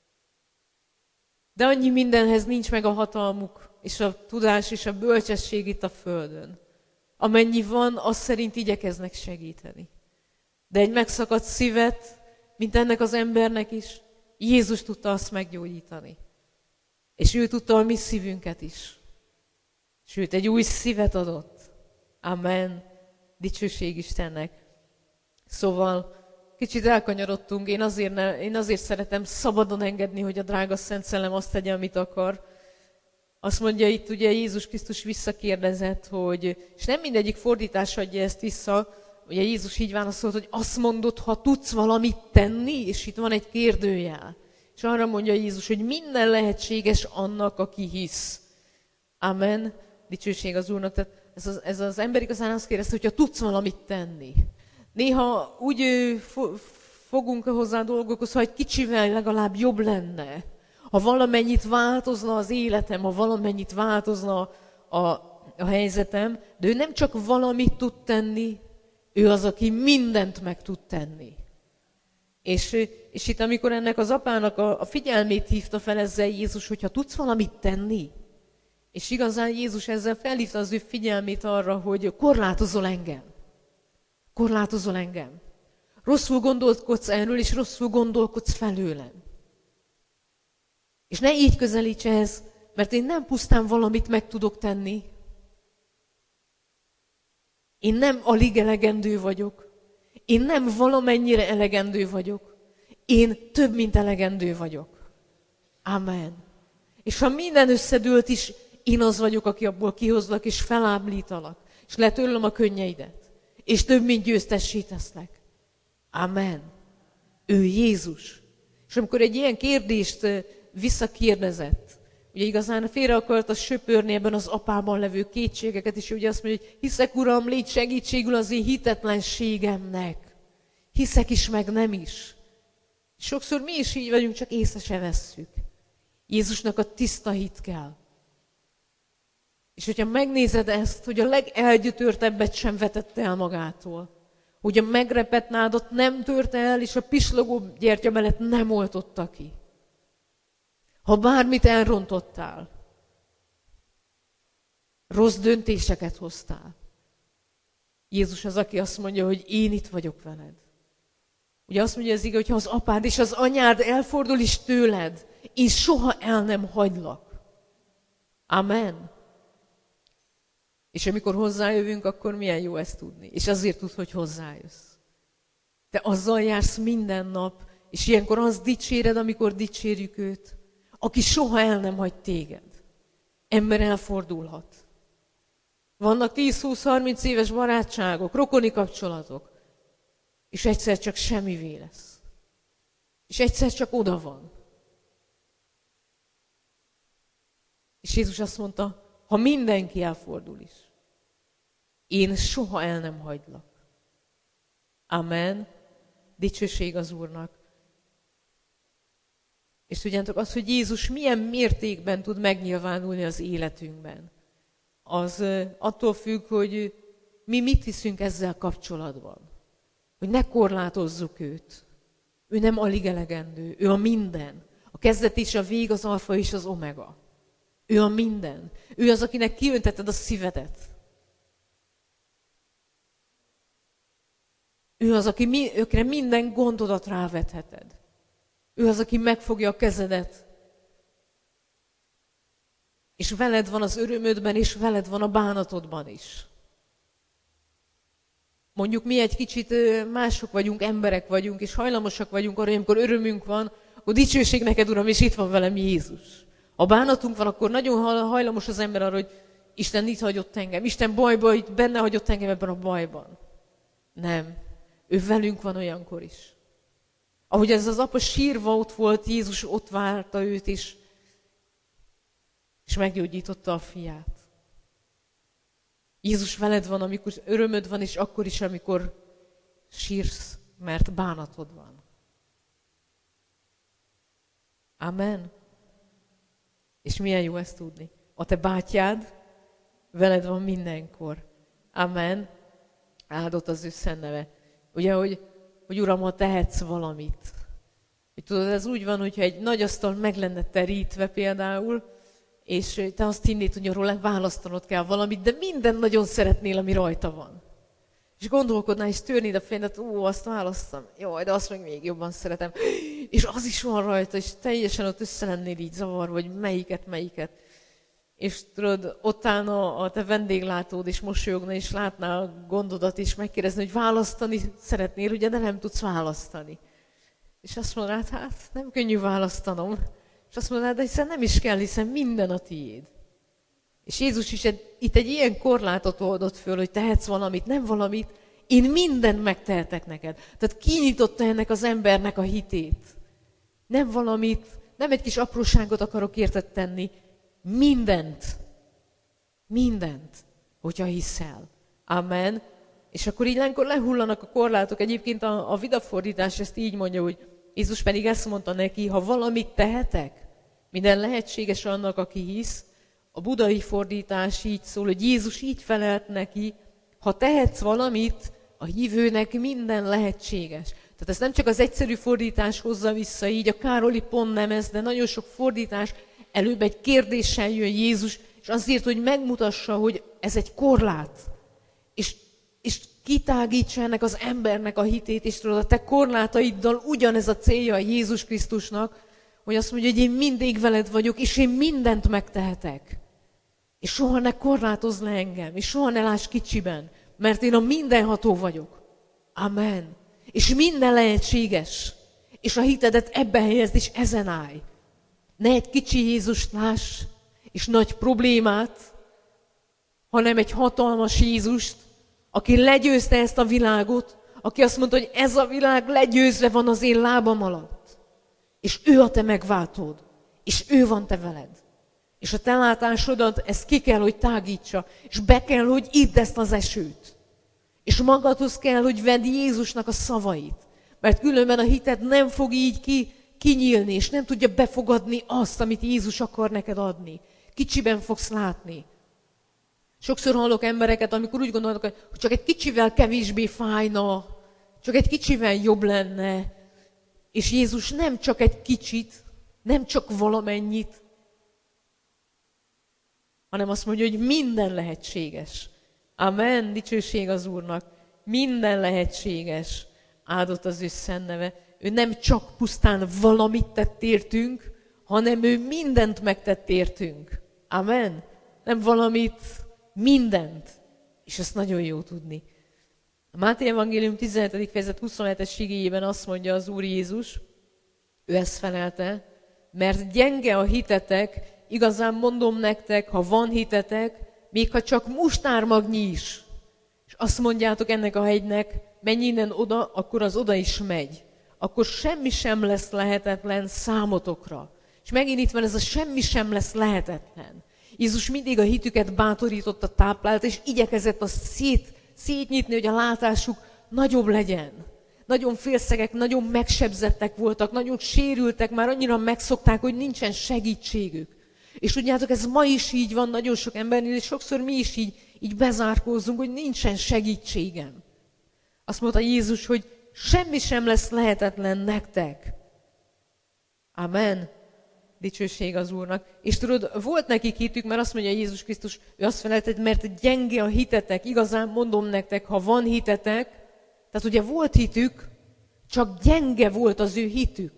De annyi mindenhez nincs meg a hatalmuk, és a tudás, és a bölcsesség itt a földön. Amennyi van, az szerint igyekeznek segíteni. De egy megszakadt szívet, mint ennek az embernek is, Jézus tudta azt meggyógyítani. És ő tudta a mi szívünket is. Sőt, egy új szívet adott. Amen. Dicsőség Istennek. Szóval kicsit elkanyarodtunk, én azért szeretem szabadon engedni, hogy a drága Szent Szellem azt tegye, amit akar. Azt mondja itt, ugye Jézus Krisztus visszakérdezett, hogy, és nem mindegyik fordítás adja ezt vissza, ugye Jézus így válaszolt, hogy azt mondod, ha tudsz valamit tenni, és itt van egy kérdőjel. És arra mondja Jézus, hogy minden lehetséges annak, aki hisz. Amen. Dicsőség az Úrnak. Tehát ez az ember igazán azt kérdezte, hogyha tudsz valamit tenni. Néha úgy fogunk hozzá dolgokhoz, ha egy kicsivel legalább jobb lenne. Ha valamennyit változna az életem, ha valamennyit változna a helyzetem, de ő nem csak valamit tud tenni, ő az, aki mindent meg tud tenni. És itt, amikor ennek az apának a figyelmét hívta fel ezzel Jézus, hogyha tudsz valamit tenni, és igazán Jézus ezzel felhívta az ő figyelmét arra, hogy korlátozol engem. Korlátozol engem. Rosszul gondolkodsz erről, és rosszul gondolkodsz felőlem. És ne így közelíts ehhez, mert én nem pusztán valamit meg tudok tenni. Én nem alig elegendő vagyok. Én nem valamennyire elegendő vagyok. Én több, mint elegendő vagyok. Amen. És ha minden összedőlt is, én az vagyok, aki abból kihozlak, és felállítalak, és letörlöm a könnyeidet, és több, mint győztessé teszlek. Amen. Ő Jézus. És amikor egy ilyen kérdést visszakérdezett, ugye igazán félre akarta söpörni ebben az apában levő kétségeket, és ugye azt mondja, hogy hiszek, Uram, légy segítségül az én hitetlenségemnek. Hiszek is, meg nem is. Sokszor mi is így vagyunk, csak észre se vesszük. Jézusnak a tiszta hit kell. És hogyha megnézed ezt, hogy a legelgyötörtebbet sem vetette el magától, hogy a megrepett nádat nem törte el, és a pislogó gyertyabelet nem oltotta ki. Ha bármit elrontottál, rossz döntéseket hoztál, Jézus az, aki azt mondja, hogy én itt vagyok veled. Ugye azt mondja az ige, hogy ha az apád és az anyád elfordul is tőled, én soha el nem hagylak. Amen. És amikor hozzájövünk, akkor milyen jó ezt tudni. És azért tud, hogy hozzájössz. Te azzal jársz minden nap, és ilyenkor azt dicséred, amikor dicsérjük őt, aki soha el nem hagy téged. Ember elfordulhat. Vannak 10-20-30 éves barátságok, rokoni kapcsolatok, és egyszer csak semmivé lesz. És egyszer csak oda van. És Jézus azt mondta, ha mindenki elfordul is, én soha el nem hagylak. Amen. Dicsőség az Úrnak. És tudjátok, az, hogy Jézus milyen mértékben tud megnyilvánulni az életünkben, az attól függ, hogy mi mit hiszünk ezzel kapcsolatban. Hogy ne korlátozzuk őt. Ő nem alig elegendő, ő a minden. A kezdet és a vég, az alfa és az omega. Ő a minden. Ő az, akinek kiönteted a szívedet. Ő az, akire minden gondodat rávetheted. Ő az, aki megfogja a kezedet. És veled van az örömödben, és veled van a bánatodban is. Mondjuk mi egy kicsit mások vagyunk, emberek vagyunk, és hajlamosak vagyunk arra, hogy amikor örömünk van, akkor dicsőség neked, Uram, és itt van velem Jézus. Ha bánatunk van, akkor nagyon hajlamos az ember arra, hogy Isten itt hagyott engem, Isten bajba, hogy benne hagyott engem ebben a bajban. Nem. Ő velünk van olyankor is. Ahogy ez az apa sírva ott volt, Jézus ott várta őt is, és meggyógyította a fiát. Jézus veled van, amikor örömöd van, és akkor is, amikor sírsz, mert bánatod van. Amen. És milyen jó ezt tudni. A te bátyád veled van mindenkor. Amen. Áldott az ő szent neve. Ugye, hogy Uram, ha tehetsz valamit. Hogy tudod, ez úgy van, hogyha egy nagy asztal meg lenne terítve például, és te azt hinnéd, hogy arról választanod kell valamit, de minden nagyon szeretnél, ami rajta van. És gondolkodnál, és törnéd a fejedet, azt választam. Jaj, de azt meg még jobban szeretem. És az is van rajta, és teljesen ott össze lennél így zavarva, hogy melyiket. És tudod, ott állna a te vendéglátód, és mosolyogna, és látná a gondodat, és megkérdezni, hogy választani szeretnél, ugye, de nem tudsz választani. És azt mondanád, hát nem könnyű választanom. És azt mondanád, de hiszen nem is kell, hiszen minden a tiéd. És Jézus is itt egy ilyen korlátot oldott föl, hogy tehetsz valamit, nem valamit, én mindent megtehetek neked. Tehát kinyitotta ennek az embernek a hitét. Nem valamit, nem egy kis apróságot akarok érted tenni, mindent, hogyha hiszel. Amen. És akkor ilyenkor lehullanak a korlátok. Egyébként a vidafordítás ezt így mondja, hogy Jézus pedig ezt mondta neki, ha valamit tehetek, minden lehetséges annak, aki hisz. A budai fordítás így szól, hogy Jézus így felelt neki, ha tehetsz valamit, a hívőnek minden lehetséges. Tehát ez nem csak az egyszerű fordítás hozza vissza, így a Károli pont nem ez, de nagyon sok fordítás előbb egy kérdéssel jön Jézus, és azért, hogy megmutassa, hogy ez egy korlát. És kitágítsa ennek az embernek a hitét, és tudod, a te korlátaiddal ugyanez a célja a Jézus Krisztusnak, hogy azt mondja, hogy én mindig veled vagyok, és én mindent megtehetek. És soha ne korlátozz le engem, és soha ne láss kicsiben, mert én a mindenható vagyok. Amen. És minden lehetséges. És a hitedet ebbe helyezd, és ezen állj. Ne egy kicsi Jézust láss, és nagy problémát, hanem egy hatalmas Jézust, aki legyőzte ezt a világot, aki azt mondta, hogy ez a világ legyőzve van az én lábam alatt. És ő a te megváltód, és ő van te veled. És a te látásodat ezt ki kell, hogy tágítsa, és be kell, hogy idd ezt az esőt. És magadhoz kell, hogy vedd Jézusnak a szavait. Mert különben a hited nem fog így kinyílni, és nem tudja befogadni azt, amit Jézus akar neked adni. Kicsiben fogsz látni. Sokszor hallok embereket, amikor úgy gondolnak, hogy csak egy kicsivel kevésbé fájna, csak egy kicsivel jobb lenne. És Jézus nem csak egy kicsit, nem csak valamennyit, hanem azt mondja, hogy minden lehetséges. Amen, dicsőség az Úrnak. Minden lehetséges. Áldott az ő szent neve. Ő nem csak pusztán valamit tett értünk, hanem ő mindent megtett értünk. Amen. Nem valamit, mindent. És ezt nagyon jó tudni. A Máté Evangélium 17. fejezet 27-es igéjében azt mondja az Úr Jézus, ő ezt felelte, mert gyenge a hitetek, igazán mondom nektek, ha van hitetek, még ha csak mustármagnyi is. És azt mondjátok ennek a hegynek, menj innen oda, akkor az oda is megy. Akkor semmi sem lesz lehetetlen számotokra. És megint itt van ez a semmi sem lesz lehetetlen. Jézus mindig a hitüket bátorította, táplált, és igyekezett azt szétnyitni, hogy a látásuk nagyobb legyen. Nagyon félszegek, nagyon megsebzettek voltak, nagyon sérültek, már annyira megszokták, hogy nincsen segítségük. És tudjátok, ez ma is így van nagyon sok embernél, és sokszor mi is így bezárkózzunk, hogy nincsen segítségem. Azt mondta Jézus, hogy semmi sem lesz lehetetlen nektek. Amen. Dicsőség az Úrnak. És tudod, volt nekik hitük, mert azt mondja Jézus Krisztus, ő azt felelte, mert gyenge a hitetek. Igazán mondom nektek, ha van hitetek, tehát ugye volt hitük, csak gyenge volt az ő hitük.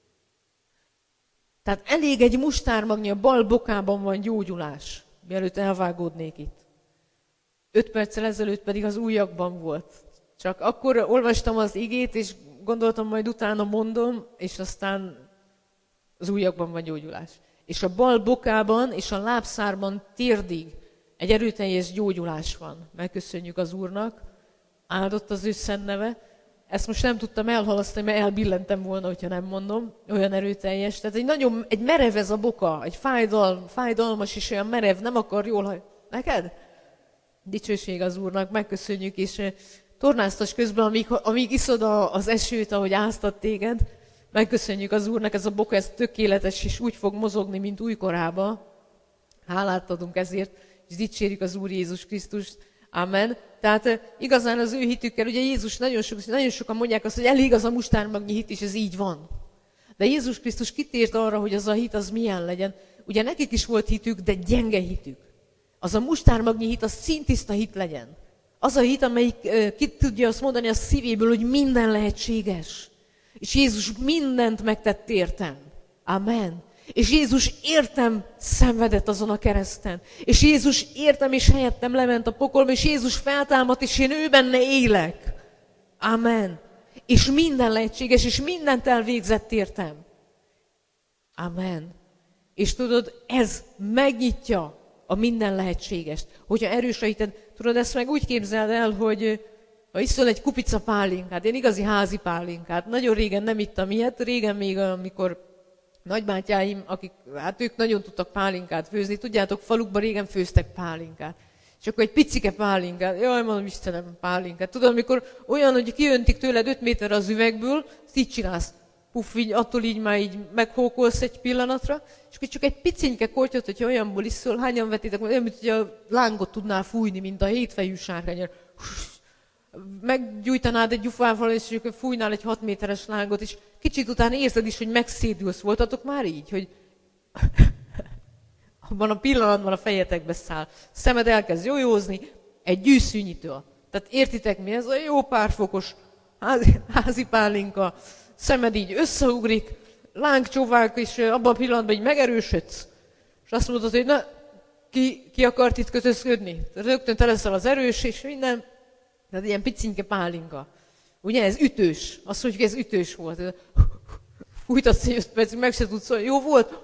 Tehát elég egy mustármagnyi, a bal bokában van gyógyulás, mielőtt elvágódnék itt. 5 perccel ezelőtt pedig az ujjakban volt. Csak akkor olvastam az igét, és gondoltam, majd utána mondom, és aztán az ujjakban van gyógyulás. És a bal bokában és a lábszárban térdig egy erőteljes gyógyulás van. Megköszönjük az Úrnak. Áldott az ő szent neve. Ezt most nem tudtam elhalasztani, mert elbillentem volna, hogyha nem mondom. Olyan erőteljes. Tehát egy merev ez a boka, egy fájdalmas és olyan merev, nem akar jól. Neked? Dicsőség az Úrnak, megköszönjük, és tornáztas közben, amíg iszod az esőt, ahogy áztat téged. Megköszönjük az Úrnak, ez a boka, ez tökéletes, és úgy fog mozogni, mint újkorában. Hálát adunk ezért, és dicsérjük az Úr Jézus Krisztust. Amen. Tehát igazán az ő hitükkel, ugye Jézus nagyon sokan mondják azt, hogy elég az a mustármagnyi hit, és ez így van. De Jézus Krisztus kitért arra, hogy az a hit az milyen legyen. Ugye nekik is volt hitük, de gyenge hitük. Az a mustármagnyi hit, az színtiszta hit legyen. Az a hit, amelyik ki tudja azt mondani a szívéből, hogy minden lehetséges. És Jézus mindent megtett értem. Amen. És Jézus értem szenvedett azon a kereszten. És Jézus értem és helyettem lement a pokolba, és Jézus feltámadt, és én ő benne élek. Amen. És minden lehetséges, és mindent elvégzett értem. Amen. És tudod, ez megnyitja a minden lehetségest. Hogyha erős a hited, tudod, ezt meg úgy képzeld el, hogy ha iszol egy kupica pálinkát, én igazi házi pálinkát, nagyon régen nem ittam ilyet, régen még amikor nagybátyáim, hát ők nagyon tudtak pálinkát főzni, tudjátok, falukban régen főztek pálinkát. És akkor egy picike pálinkát, jaj, mondom, Istenem, pálinkát. Tudod, amikor olyan, hogy kijöntik tőled 5 méterre az üvegből, azt így csinálsz. Puff, így, attól így már így meghókolsz egy pillanatra, és akkor csak egy picinke kortyot, hogyha olyanból iszol, hányan vettétek, olyan, mint hogy a lángot tudnál fújni, mint a 7 fejű sárkány. Meggyújtanád egy gyufával, és akkor fújnál egy 6 méteres lángot, és kicsit utána érzed is, hogy megszédülsz. Voltatok már így, hogy abban a pillanatban a fejetekbe száll. Szemed elkezd jójózni egy gyűszűnyitől. Tehát értitek mi ez? A jó párfokos házi pálinka. Szemed így összeugrik, lángcsóvák, és abban a pillanatban így megerősödsz. És azt mondod, hogy na, ki akart itt kötözködni? Rögtön te leszel az erős, és minden. Tehát ilyen picinke pálinka. Ugye ez ütős. Azt mondjuk, ez ütős volt. Fújtatsz egy 5 percig, meg se tudsz szólni. Jó volt?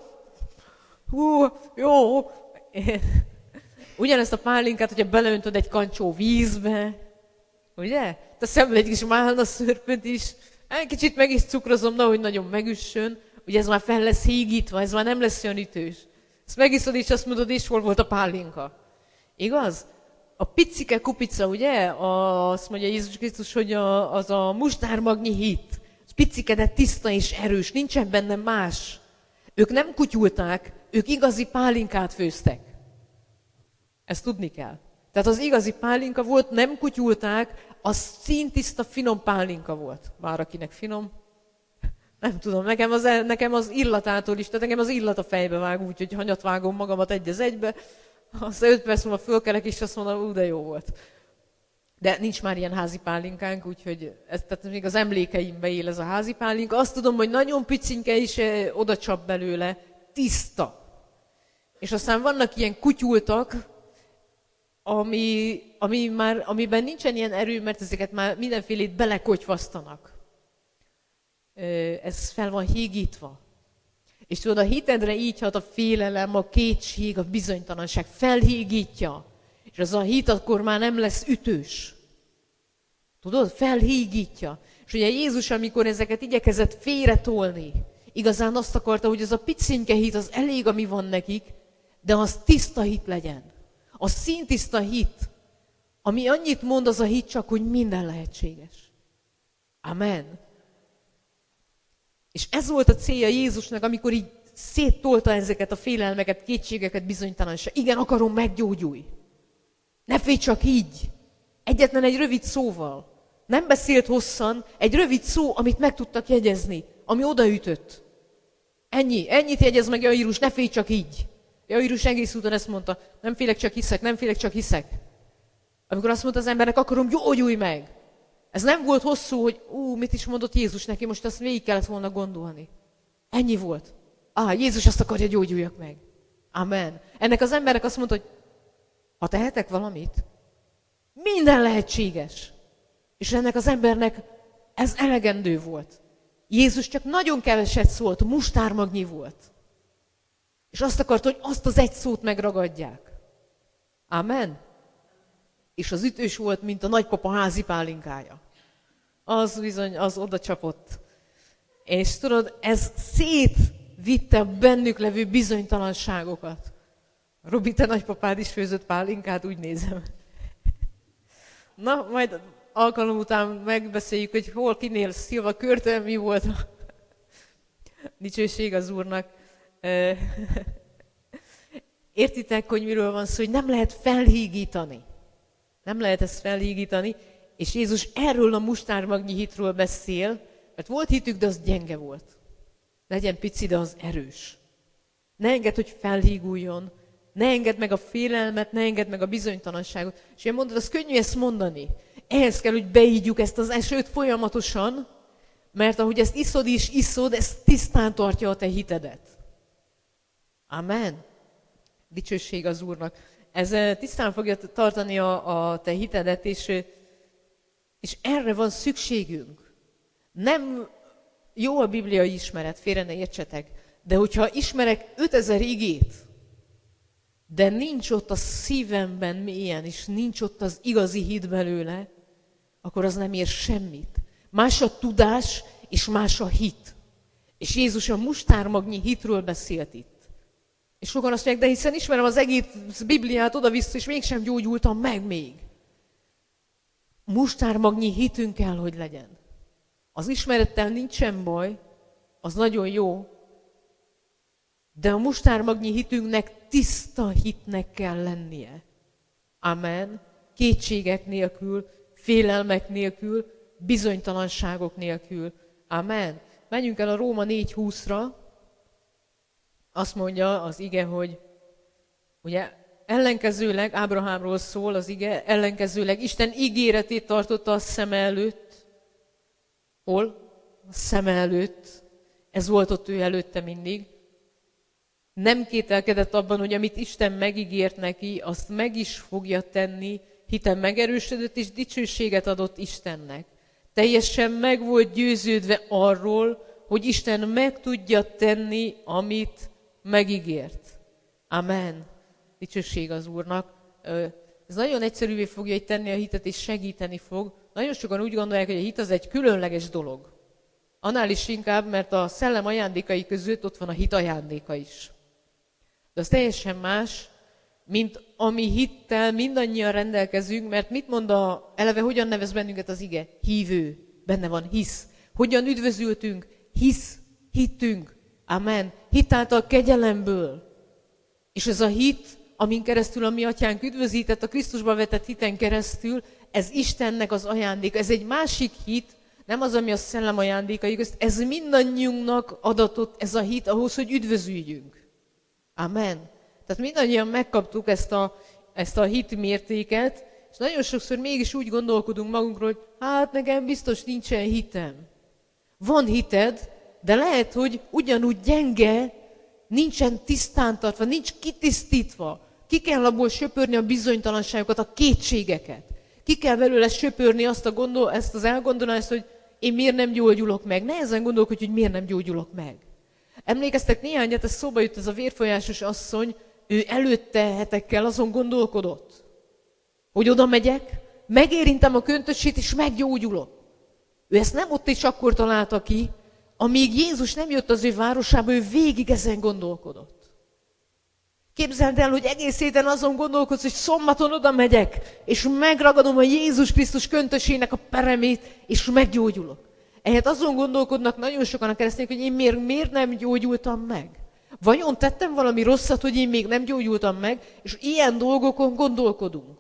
Jó. Ugyanezt a pálinkát, hogyha beleöntöd egy kancsó vízbe, ugye? Te szemben egy kis málna szörpöt is. Egy kicsit meg is cukrozom, hogy nagyon megüssön. Ugye ez már fel lesz hígítva, ez már nem lesz olyan ütős. Ezt megiszod, és azt mondod, és hol volt a pálinka. Igaz? A picike kupica, ugye? Azt mondja Jézus Krisztus, hogy az a mustármagnyi hit. Az picike, de tiszta és erős, nincsen benne más. Ők nem kutyulták, ők igazi pálinkát főztek. Ezt tudni kell. Tehát az igazi pálinka volt, nem kutyulták, az színtiszta, finom pálinka volt. Bár akinek finom, nem tudom, nekem az illatától is, tehát nekem az illat a fejbe vág, úgyhogy hanyat vágom magamat egy az egybe, aztán 5 perc múlva fölkelek, és azt mondom, de jó volt. De nincs már ilyen házi pálinkánk, úgyhogy tehát még az emlékeimbe él ez a házi pálinka. Azt tudom, hogy nagyon picinke is oda csap belőle, tiszta. És aztán vannak ilyen kutyultak, amiben nincsen ilyen erő, mert ezeket már mindenfélét belekotyvasztanak. Ez fel van hígítva. És tudod, a hitedre így hat a félelem, a kétség, a bizonytalanság. Felhígítja. És az a hit akkor már nem lesz ütős. Tudod? Felhígítja. És ugye Jézus, amikor ezeket igyekezett félretolni, igazán azt akarta, hogy az a picinke hit, az elég, ami van nekik, de az tiszta hit legyen. A színtiszta hit, ami annyit mond, az a hit csak, hogy minden lehetséges. Amen. És ez volt a célja Jézusnak, amikor így széttolta ezeket a félelmeket, kétségeket, bizonytalanság. Igen, akarom, meggyógyulj. Ne félj csak így. Egyetlen egy rövid szóval. Nem beszélt hosszan, egy rövid szó, amit meg tudtak jegyezni, ami odaütött. Ennyit jegyez meg Jairus, ne félj csak így. Jairus egész úton ezt mondta, nem félek, csak hiszek, nem félek, csak hiszek. Amikor azt mondta az embernek, akarom, gyógyulj meg. Ez nem volt hosszú, hogy mit is mondott Jézus neki, most ezt végig kellett volna gondolni. Ennyi volt. Jézus azt akarja, gyógyuljak meg. Amen. Ennek az embernek azt mondta, hogy ha tehetek valamit, minden lehetséges. És ennek az embernek ez elegendő volt. Jézus csak nagyon keveset szólt, mustármagnyi volt. És azt akarta, hogy azt az egy szót megragadják. Amen. És az ütős volt, mint a nagypapa házi pálinkája. Az bizony, az oda csapott. És tudod, ez szétvitte a bennük levő bizonytalanságokat. Robi, te nagypapád is főzött pálinkát, úgy nézem. Na, majd alkalom után megbeszéljük, hogy hol kinél szilvakörtön mi volt a dicsőség az Úrnak. Értitek, hogy miről van szó, hogy nem lehet felhígítani. Nem lehet ezt felhígítani, és Jézus erről a mustármagnyi hitről beszél, mert volt hitük, de az gyenge volt. Legyen pici, de az erős. Ne engedd, hogy felhíguljon, ne engedd meg a félelmet, ne engedd meg a bizonytalanságot. És én mondod, az könnyű ezt mondani. Ehhez kell, hogy beígyjuk ezt az esőt folyamatosan, mert ahogy ezt iszod, ez tisztán tartja a te hitedet. Amen. Dicsőség az Úrnak. Ez tisztán fogja tartani a te hitedet, és erre van szükségünk. Nem jó a bibliai ismeret, félre ne értsetek, de hogyha ismerek 5000 igét, de nincs ott a szívemben mélyen, és nincs ott az igazi hit belőle, akkor az nem ér semmit. Más a tudás, és más a hit. És Jézus a mustármagnyi hitről beszélt itt. És sokan azt mondják, de hiszen ismerem az egész Bibliát oda-vissza, és mégsem gyógyultam meg még. Mustármagnyi hitünk kell, hogy legyen. Az ismerettel nincsen baj, az nagyon jó, de a mustármagnyi hitünknek tiszta hitnek kell lennie. Amen. Kétségek nélkül, félelmek nélkül, bizonytalanságok nélkül. Amen. Menjünk el a Róma 4:20-ra. Azt mondja az ige, hogy ugye ellenkezőleg, Ábrahámról szól az ige, ellenkezőleg Isten ígéretét tartotta a szeme előtt. Hol? A szeme előtt. Ez volt ott ő előtte mindig. Nem kételkedett abban, hogy amit Isten megígért neki, azt meg is fogja tenni, hite megerősödött, és dicsőséget adott Istennek. Teljesen meg volt győződve arról, hogy Isten meg tudja tenni, amit megígért. Amen. Dicsőség az Úrnak. Ez nagyon egyszerűvé fogja így tenni a hitet, és segíteni fog. Nagyon sokan úgy gondolják, hogy a hit az egy különleges dolog. Annál is inkább, mert a szellem ajándékai között ott van a hit ajándéka is. De az teljesen más, mint ami hittel mindannyian rendelkezünk, mert mit mond eleve hogyan nevez bennünket az ige? Hívő. Benne van hisz. Hogyan üdvözültünk? Hittünk. Amen. Hit által kegyelemből. És ez a hit, amin keresztül a mi atyánk üdvözített, a Krisztusba vetett hiten keresztül, ez Istennek az ajándéka. Ez egy másik hit, nem az, ami a szellem ajándékai közt. Ez mindannyiunknak adatott ez a hit ahhoz, hogy üdvözüljünk. Amen. Tehát mindannyian megkaptuk ezt a hit mértéket, és nagyon sokszor mégis úgy gondolkodunk magunkról, hogy hát nekem biztos nincsen hitem. Van hited, de lehet, hogy ugyanúgy gyenge, nincsen tisztán tartva, nincs kitisztítva. Ki kell abból söpörni a bizonytalanságokat, a kétségeket. Ki kell belőle söpörni ezt az elgondolást, hogy én miért nem gyógyulok meg. Ne ezen gondolkodj, hogy miért nem gyógyulok meg. Emlékeztek néhányat, ez szóba jött ez a vérfolyásos asszony, ő előtte hetekkel azon gondolkodott, hogy oda megyek, megérintem a köntösét, és meggyógyulok. Ő ezt nem ott és akkor találta ki, amíg Jézus nem jött az ő városába, ő végig ezen gondolkodott. Képzeld el, hogy egész héten azon gondolkodsz, hogy szombaton oda megyek, és megragadom a Jézus Krisztus köntösének a peremét, és meggyógyulok. Ehhez azon gondolkodnak nagyon sokan a keresztények, hogy én miért nem gyógyultam meg? Vajon tettem valami rosszat, hogy én még nem gyógyultam meg? És ilyen dolgokon gondolkodunk.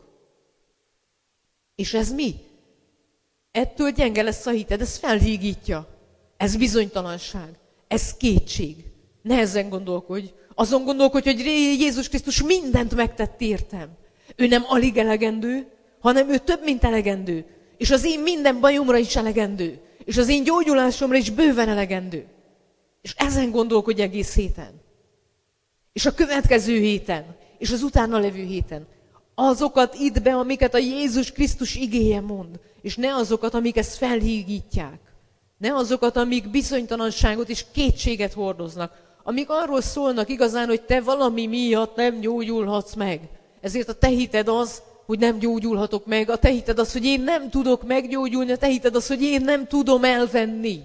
És ez mi? Ettől gyenge lesz a hited, ez felhígítja. Ez bizonytalanság. Ez kétség. Ne ezen gondolkodj. Azon gondolkodj, hogy Jézus Krisztus mindent megtett értem. Ő nem alig elegendő, hanem ő több, mint elegendő. És az én minden bajomra is elegendő. És az én gyógyulásomra is bőven elegendő. És ezen gondolkodj egész héten. És a következő héten, és az utána levő héten. Azokat idd be, amiket a Jézus Krisztus igéje mond. És ne azokat, amik ezt felhígítják. Ne azokat, amik bizonytalanságot és kétséget hordoznak. Amik arról szólnak igazán, hogy te valami miatt nem gyógyulhatsz meg. Ezért a te hited az, hogy nem gyógyulhatok meg. A te hited az, hogy én nem tudok meggyógyulni. A te hited az, hogy én nem tudom elvenni.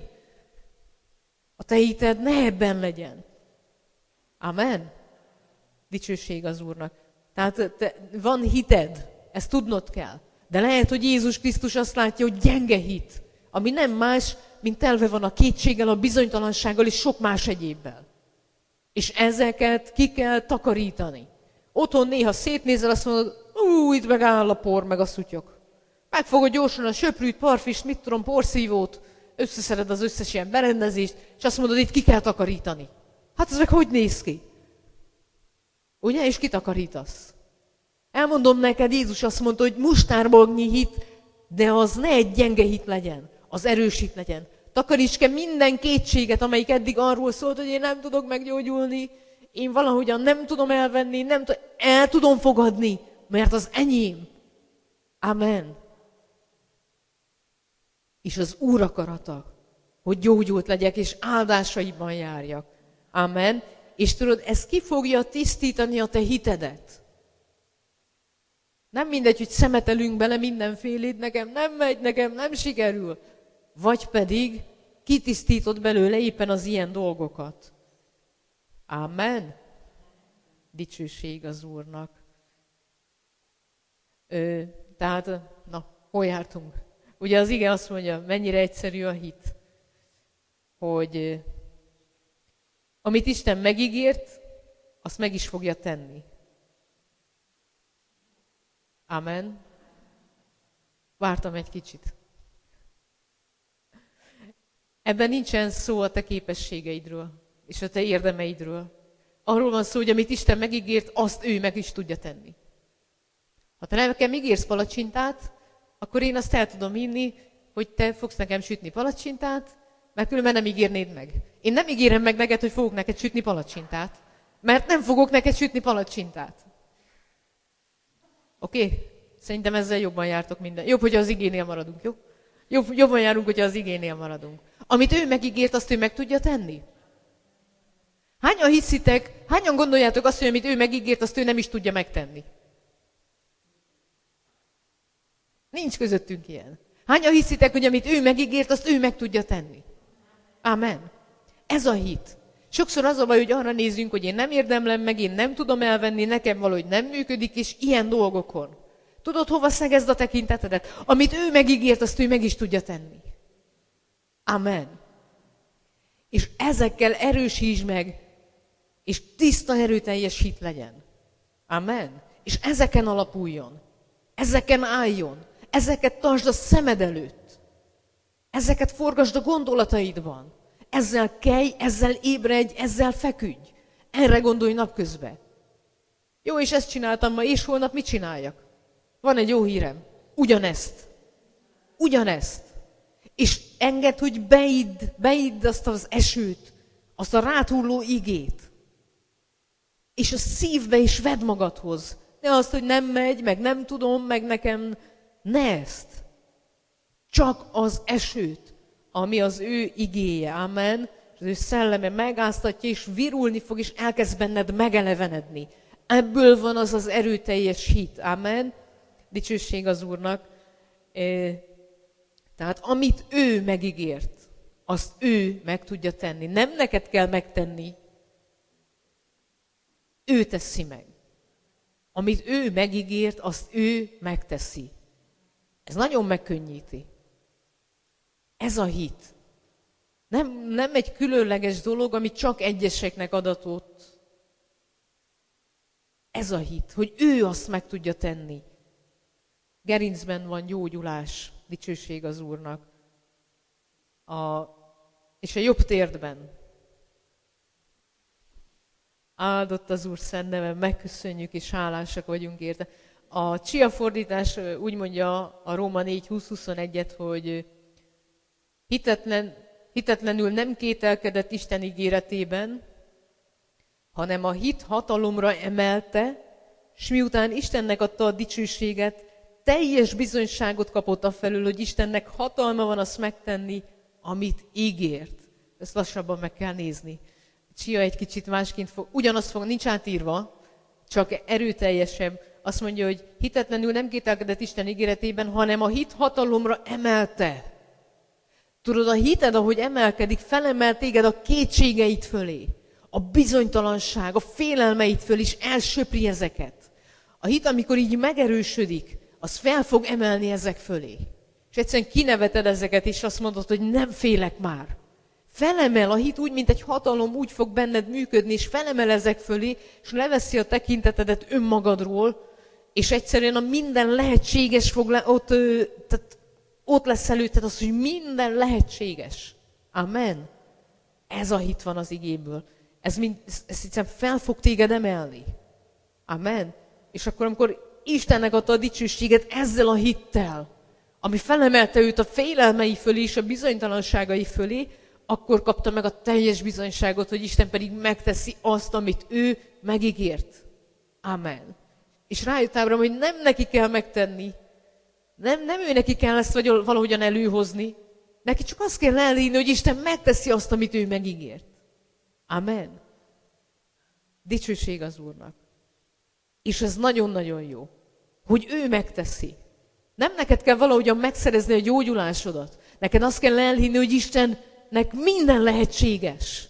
A te hited ne ebben legyen. Amen. Dicsőség az Úrnak. Tehát van hited, ezt tudnod kell. De lehet, hogy Jézus Krisztus azt látja, hogy gyenge hit, ami nem más, mint telve van a kétséggel, a bizonytalansággal és sok más egyébbel. És ezeket ki kell takarítani. Otthon néha szétnézel, azt mondod, itt meg áll a por, meg a szutyok. Megfogod gyorsan a söprűt, parfist, mit tudom, porszívót, összeszeded az összes ilyen berendezést, és azt mondod, itt ki kell takarítani. Hát ez meg hogy néz ki? Ugye? És kitakarítasz. Elmondom neked, Jézus azt mondta, hogy mustármagnyi hit, de az ne egy gyenge hit legyen, az erős hit legyen. Takaríts ki minden kétséget, amelyik eddig arról szólt, hogy én nem tudok meggyógyulni, én valahogyan nem tudom elvenni, el tudom fogadni, mert az enyém. Amen. És az Úr akarata, hogy gyógyult legyek, és áldásaiban járjak. Amen. És tudod, ez ki fogja tisztítani a te hitedet. Nem mindegy, hogy szemetelünk bele mindenfélét, nekem nem megy, nekem nem sikerül. Vagy pedig kitisztítod belőle éppen az ilyen dolgokat. Amen. Dicsőség az Úrnak. Tehát, hol jártunk? Ugye az ige azt mondja, mennyire egyszerű a hit, hogy amit Isten megígért, azt meg is fogja tenni. Amen. Vártam egy kicsit. Ebben nincsen szó a te képességeidről, és a te érdemeidről. Arról van szó, hogy amit Isten megígért, azt ő meg is tudja tenni. Ha te nekem ígérsz palacsintát, akkor én azt el tudom hinni, hogy te fogsz nekem sütni palacsintát, mert különben nem ígérnéd meg. Én nem ígérem meg neked, hogy fogok neked sütni palacsintát, mert nem fogok neked sütni palacsintát. Oké? Szerintem ezzel jobban jártok minden. Jobb, hogy az igénél maradunk, jó? Jobban járunk, hogyha az igénél maradunk. Amit ő megígért, azt ő meg tudja tenni. Hányan hiszitek, hányan gondoljátok azt, hogy amit ő megígért, azt ő nem is tudja megtenni? Nincs közöttünk ilyen. Hányan hiszitek, hogy amit ő megígért, azt ő meg tudja tenni? Amen. Ez a hit. Sokszor az a baj, hogy arra nézünk, hogy én nem érdemlem meg, én nem tudom elvenni, nekem valahogy nem működik, és ilyen dolgokon. Tudod, hova szegezd a tekintetedet? Amit ő megígért, azt ő meg is tudja tenni. Amen. És ezekkel erősítsd meg, és tiszta, erőteljes hit legyen. Amen. És ezeken alapuljon. Ezeken álljon. Ezeket tartsd a szemed előtt. Ezeket forgasd a gondolataidban. Ezzel kelj, ezzel ébredj, ezzel feküdj. Erre gondolj napközben. Jó, és ezt csináltam ma, és holnap mit csináljak? Van egy jó hírem. Ugyanezt. Ugyanezt. És engedd, hogy beidd azt az esőt, azt a ráthulló igét. És a szívbe is vedd magadhoz. Ne azt, hogy nem megy, meg nem tudom, meg nekem. Ne ezt. Csak az esőt, ami az ő igéje. Amen. Az ő szelleme megáztatja, és virulni fog, és elkezd benned megelevenedni. Ebből van az az erőteljes hit. Amen. Dicsőség az Úrnak. Tehát amit ő megígért, azt ő meg tudja tenni. Nem neked kell megtenni. Ő teszi meg. Amit ő megígért, azt ő megteszi. Ez nagyon megkönnyíti. Ez a hit. Nem egy különleges dolog, ami csak egyeseknek adatott. Ez a hit, hogy ő azt meg tudja tenni. Gerincben van gyógyulás, dicsőség az Úrnak. És a jobb térdben. Áldott az Úr szent neve, megköszönjük és hálásak vagyunk érte. A Csia fordítás úgy mondja a Róma 4:20-21-et, hogy hitetlenül nem kételkedett Isten ígéretében, hanem a hit hatalomra emelte, és miután Istennek adta a dicsőséget, teljes bizonyságot kapott afelől, hogy Istennek hatalma van azt megtenni, amit ígért. Ezt lassabban meg kell nézni. Csia egy kicsit másként ugyanazt fog, nincs átírva, csak erőteljesebb. Azt mondja, hogy hitetlenül nem kételkedett Isten ígéretében, hanem a hit hatalomra emelte. Tudod, a hited, ahogy emelkedik, felemel téged a kétségeid fölé. A bizonytalanság, a félelmeid föl is elsöpri ezeket. A hit, amikor így megerősödik, az fel fog emelni ezek fölé. És egyszerűen kineveted ezeket, és azt mondod, hogy nem félek már. Felemel a hit úgy, mint egy hatalom, úgy fog benned működni, és felemel ezek fölé, és leveszi a tekintetedet önmagadról, és egyszerűen a minden lehetséges ott lesz előtted az, hogy minden lehetséges. Amen. Ez a hit van az igéből. Ez egyszerűen fel fog téged emelni. Amen. És akkor, amikor Istennek adta a dicsőséget ezzel a hittel, ami felemelte őt a félelmei fölé és a bizonytalanságai fölé, akkor kapta meg a teljes bizonyságot, hogy Isten pedig megteszi azt, amit ő megígért. Amen. És rájött Ábrahám, hogy nem neki kell megtenni, nem ő neki kell ezt valahogyan előhozni, neki csak azt kell elhinni, hogy Isten megteszi azt, amit ő megígért. Amen. Dicsőség az Úrnak. És ez nagyon-nagyon jó, hogy ő megteszi. Nem neked kell valahogyan megszerezni a gyógyulásodat. Neked azt kell elhinni, hogy Istennek minden lehetséges.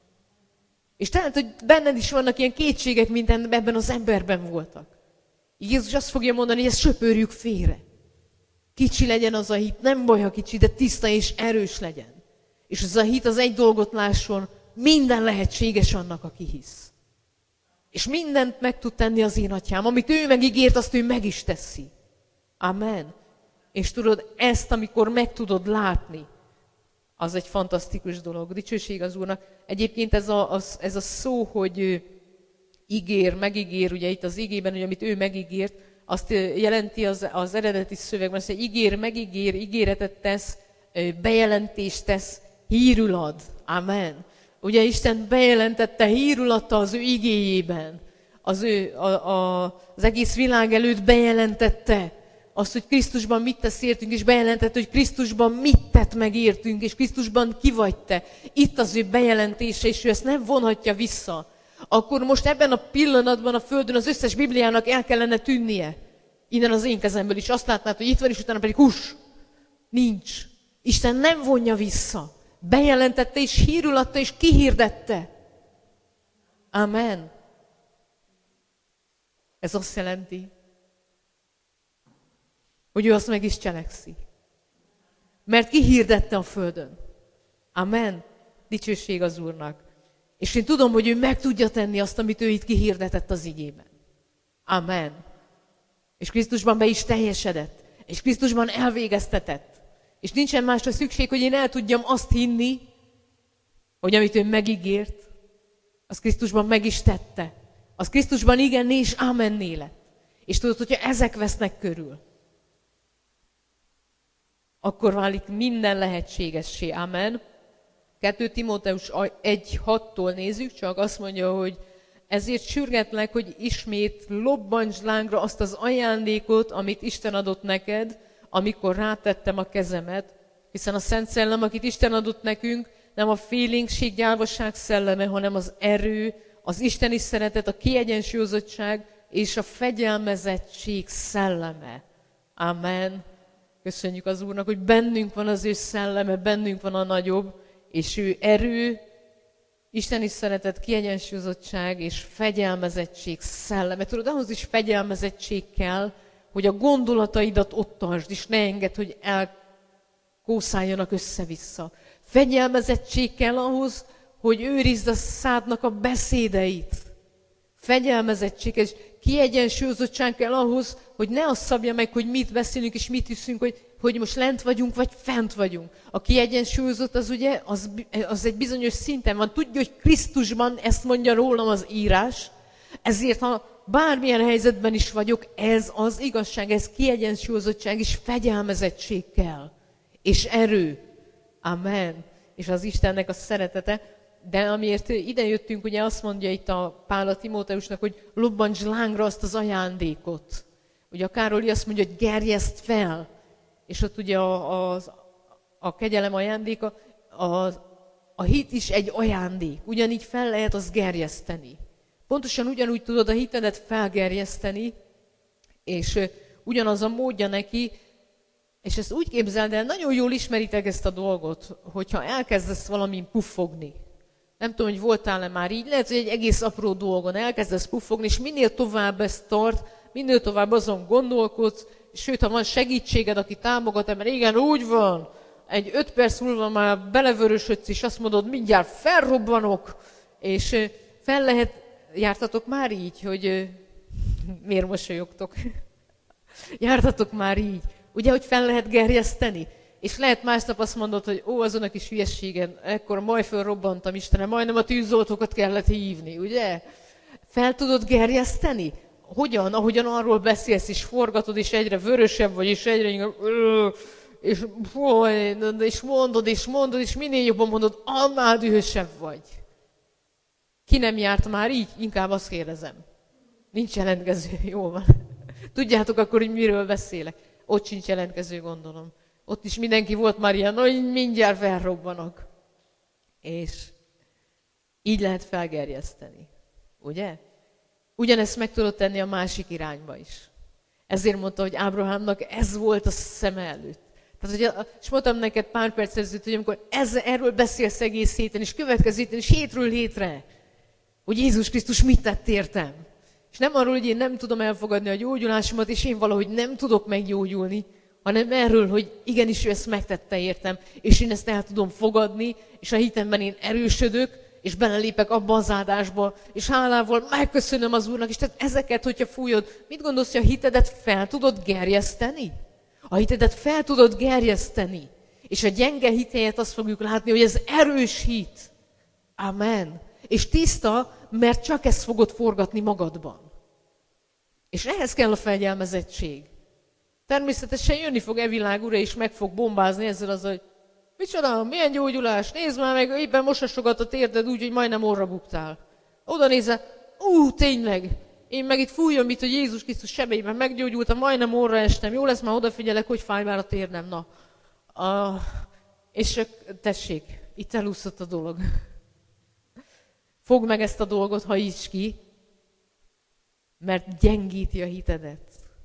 És tehát, hogy benned is vannak ilyen kétségek, mint ebben az emberben voltak. Jézus azt fogja mondani, hogy ezt söpörjük félre. Kicsi legyen az a hit, nem baj, ha kicsi, de tiszta és erős legyen. És az a hit az egy dolgot lásson, minden lehetséges annak, aki hisz. És mindent meg tud tenni az én atyám. Amit ő megígért, azt ő meg is teszi. Amen. És tudod, ezt, amikor meg tudod látni, az egy fantasztikus dolog. Dicsőség az Úrnak. Egyébként ez a szó, hogy ígér, megígér, ugye itt az igében, hogy amit ő megígért, azt jelenti az eredeti szövegben, hogy ígér, megígér, ígéretet tesz, bejelentést tesz, hírül ad. Amen. Ugye Isten bejelentette, hírül adta az ő igéjében. Az egész világ előtt bejelentette azt, hogy Krisztusban mit tesz értünk, és bejelentette, hogy Krisztusban mit tett meg értünk, és Krisztusban ki vagy te. Itt az ő bejelentése, és ő ezt nem vonhatja vissza. Akkor most ebben a pillanatban a Földön az összes Bibliának el kellene tűnnie. Innen az én kezemből is. Azt látnád, hogy itt van, és utána pedig nincs. Isten nem vonja vissza. Bejelentette, és hírül adta, és kihirdette. Amen. Ez azt jelenti, hogy ő azt meg is cselekszi. Mert kihirdette a Földön. Amen. Dicsőség az Úrnak. És én tudom, hogy ő meg tudja tenni azt, amit ő itt kihirdetett az igében. Amen. És Krisztusban be is teljesedett. És Krisztusban elvégeztetett. És nincsen másra szükség, hogy én el tudjam azt hinni, hogy amit ő megígért, az Krisztusban meg is tette. Az Krisztusban igenné és ámenné lett. És tudod, hogyha ezek vesznek körül, akkor válik minden lehetségessé. Amen. 2 Timóteus 1.6-tól nézzük, csak azt mondja, hogy ezért sürgetlek, hogy ismét lobbantsd lángra azt az ajándékot, amit Isten adott neked, amikor rátettem a kezemet, hiszen a Szent Szellem, akit Isten adott nekünk, nem a félénkség, gyávaság szelleme, hanem az erő, az isteni szeretet, a kiegyensúlyozottság és a fegyelmezettség szelleme. Amen. Köszönjük az Úrnak, hogy bennünk van az ő szelleme, bennünk van a nagyobb, és ő erő, isteni szeretet, kiegyensúlyozottság és fegyelmezettség szelleme. Tudod, ahhoz is fegyelmezettség kell, hogy a gondolataidat ott tartsd, és ne engedd, hogy elkószáljanak össze-vissza. Fegyelmezettség kell ahhoz, hogy őrizd a szádnak a beszédeit. Fegyelmezettség és kiegyensúlyozottság kell ahhoz, hogy ne azt szabja meg, hogy mit beszélünk és mit hiszünk, hogy most lent vagyunk, vagy fent vagyunk. A kiegyensúlyozott az ugye, az egy bizonyos szinten van. Tudja, hogy Krisztusban ezt mondja rólam az írás, ezért ha bármilyen helyzetben is vagyok, ez az igazság, ez kiegyensúlyozottság és fegyelmezettség kell. És erő. Amen. És az Istennek a szeretete. De amiért ide jöttünk, ugye azt mondja itt a Pál a Timóteusnak, hogy lobbantsd lángra azt az ajándékot. Ugye a Károli azt mondja, hogy gerjeszt fel. És ott ugye a kegyelem ajándéka, a hit is egy ajándék. Ugyanígy fel lehet azt gerjeszteni. Pontosan ugyanúgy tudod a hitedet felgerjeszteni, és ugyanaz a módja neki, és ezt úgy képzeld el, nagyon jól ismeritek ezt a dolgot, hogyha elkezdesz valamin puffogni. Nem tudom, hogy voltál-e már így, lehet, hogy egy egész apró dolgon elkezdesz puffogni, és minél tovább ezt tart, minél tovább azon gondolkodsz, sőt, ha van segítséged, aki támogat, mert igen, úgy van, egy 5 perc múlva már belevörösödsz, és azt mondod, mindjárt felrobbanok, és jártatok már így, hogy miért mosolyogtok? Jártatok már így, ugye, hogy fel lehet gerjeszteni? És lehet másnap azt mondod, hogy azon a kis hülyességen, ekkor majd fölrobbantam, Istenem, majdnem a tűzoltókat kellett hívni, ugye? Fel tudod gerjeszteni? Hogyan? Ahogyan arról beszélsz, és forgatod, és egyre vörösebb vagy, és egyre inkább, és mondod, és minél jobban mondod, annál dühösebb vagy. Ki nem járt már így? Inkább azt kérdezem. Nincs jelentkező, jó van. Tudjátok akkor, hogy miről beszélek? Ott sincs jelentkező, gondolom. Ott is mindenki volt már ilyen, hogy mindjárt felrobbanak. És így lehet felgerjeszteni. Ugye? Ugyanezt meg tudod tenni a másik irányba is. Ezért mondta, hogy Ábrahámnak ez volt a szeme előtt. Tehát, és mondtam neked pár perc előtt, hogy amikor erről beszélsz egész héten, és következő héten, és hétről hétre, hogy Jézus Krisztus mit tett értem. És nem arról, hogy én nem tudom elfogadni a gyógyulásomat, és én valahogy nem tudok meggyógyulni, hanem erről, hogy igenis ő ezt megtette értem, és én ezt el tudom fogadni, és a hitemben én erősödök, és belelépek abba az áldásba, és hálával megköszönöm az Úrnak, és tehát ezeket, hogyha fújod, mit gondolsz, hogy a hitedet fel tudod gerjeszteni? A hitedet fel tudod gerjeszteni. És a gyenge hit helyett azt fogjuk látni, hogy ez erős hit. Amen. És tiszta, mert csak ezt fogod forgatni magadban. És ehhez kell a fegyelmezettség. Természetesen jönni fog világ ura, és meg fog bombázni ezzel az, hogy micsoda, milyen gyógyulás, nézd már meg, éppen mosasogat a térded úgy, hogy majdnem orra buktál. Oda nézel, tényleg, én meg itt fújom itt, hogy Jézus Krisztus sebeiben meggyógyultam, majdnem orra estem, jó lesz, már odafigyelek, hogy fáj már a térdem, na. És tessék, itt elúszott a dolog. Fogd meg ezt a dolgot, hajtsd ki, mert gyengíti a hitedet.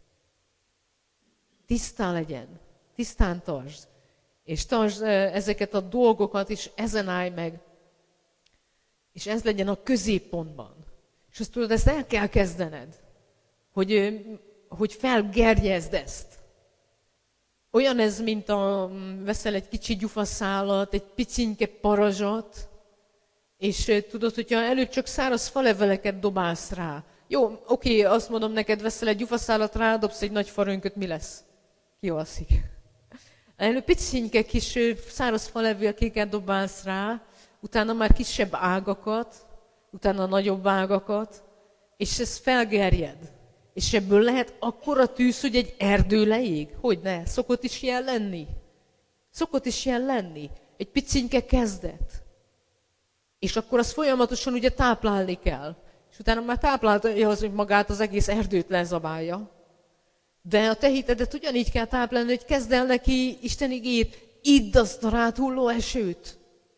Tisztán legyen, tisztán tartsd. És tartsd ezeket a dolgokat, és ezen állj meg. És ez legyen a középpontban. És azt tudod, ezt el kell kezdened, hogy felgerjezd ezt. Olyan ez, mint veszel egy kicsi gyufaszálat, egy picinke parazsat, és tudod, hogyha előbb csak száraz faleveleket dobálsz rá. Jó, oké, azt mondom neked, veszel egy gyufaszálat, rádobsz egy nagy farönköt, mi lesz? Kialszik. Előbb picinke kis száraz falevélkéket dobálsz rá, utána már kisebb ágakat, utána nagyobb ágakat, és ez felgerjed. És ebből lehet akkora tűz, hogy egy erdő leég? Hogyne? Szokott is ilyen lenni. Szokott is ilyen lenni. Egy picinke kezdet. És akkor azt folyamatosan ugye táplálni kell. És utána már táplálja az, hogy magát az egész erdőt lezabálja. De a te hitedet ugyanígy kell táplálni, hogy kezd el neki Isten igét, idd azt a ráthulló esőt.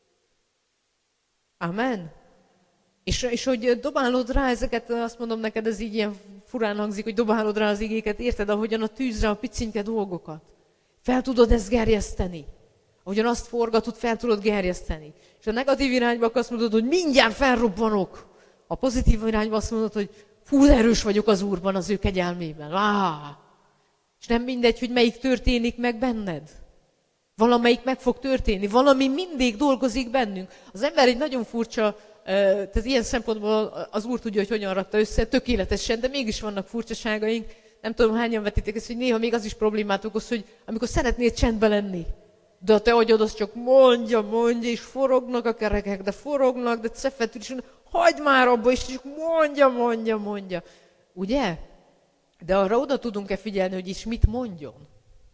Amen. És hogy dobálod rá ezeket, azt mondom neked, ez így ilyen furán hangzik, hogy dobálod rá az igéket, érted, ahogyan a tűzre a picinke dolgokat. Fel tudod ezt gerjeszteni. Ahogyan azt forgatod, fel tudod gerjeszteni. És a negatív irányba azt mondod, hogy mindjárt felrobbanok. A pozitív irányba azt mondod, hogy fú, erős vagyok az Úrban, az ő kegyelmében. És nem mindegy, hogy melyik történik meg benned. Valamelyik meg fog történni, valami mindig dolgozik bennünk. Az ember egy nagyon furcsa, tehát ilyen szempontból az Úr tudja, hogy hogyan rakta össze, tökéletesen, de mégis vannak furcsaságaink. Nem tudom, hányan vetitek ezt, hogy néha még az is problémát okoz, hogy amikor szeretnél csendben lenni, de a te agyad az csak mondja, és forognak a kerekek, de forognak, de cefetül, és hagyd már abba, és csak mondja. Ugye? De arra oda tudunk-e figyelni, hogy is mit mondjon?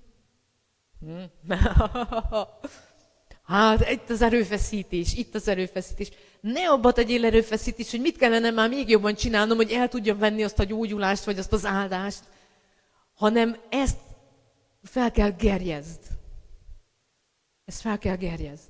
Hát, itt az erőfeszítés. Ne abba tegyél erőfeszítés, hogy mit kellene már még jobban csinálnom, hogy el tudjam venni azt a gyógyulást, vagy azt az áldást, hanem ezt fel kell gerjezd. Ezt fel kell gerjezd.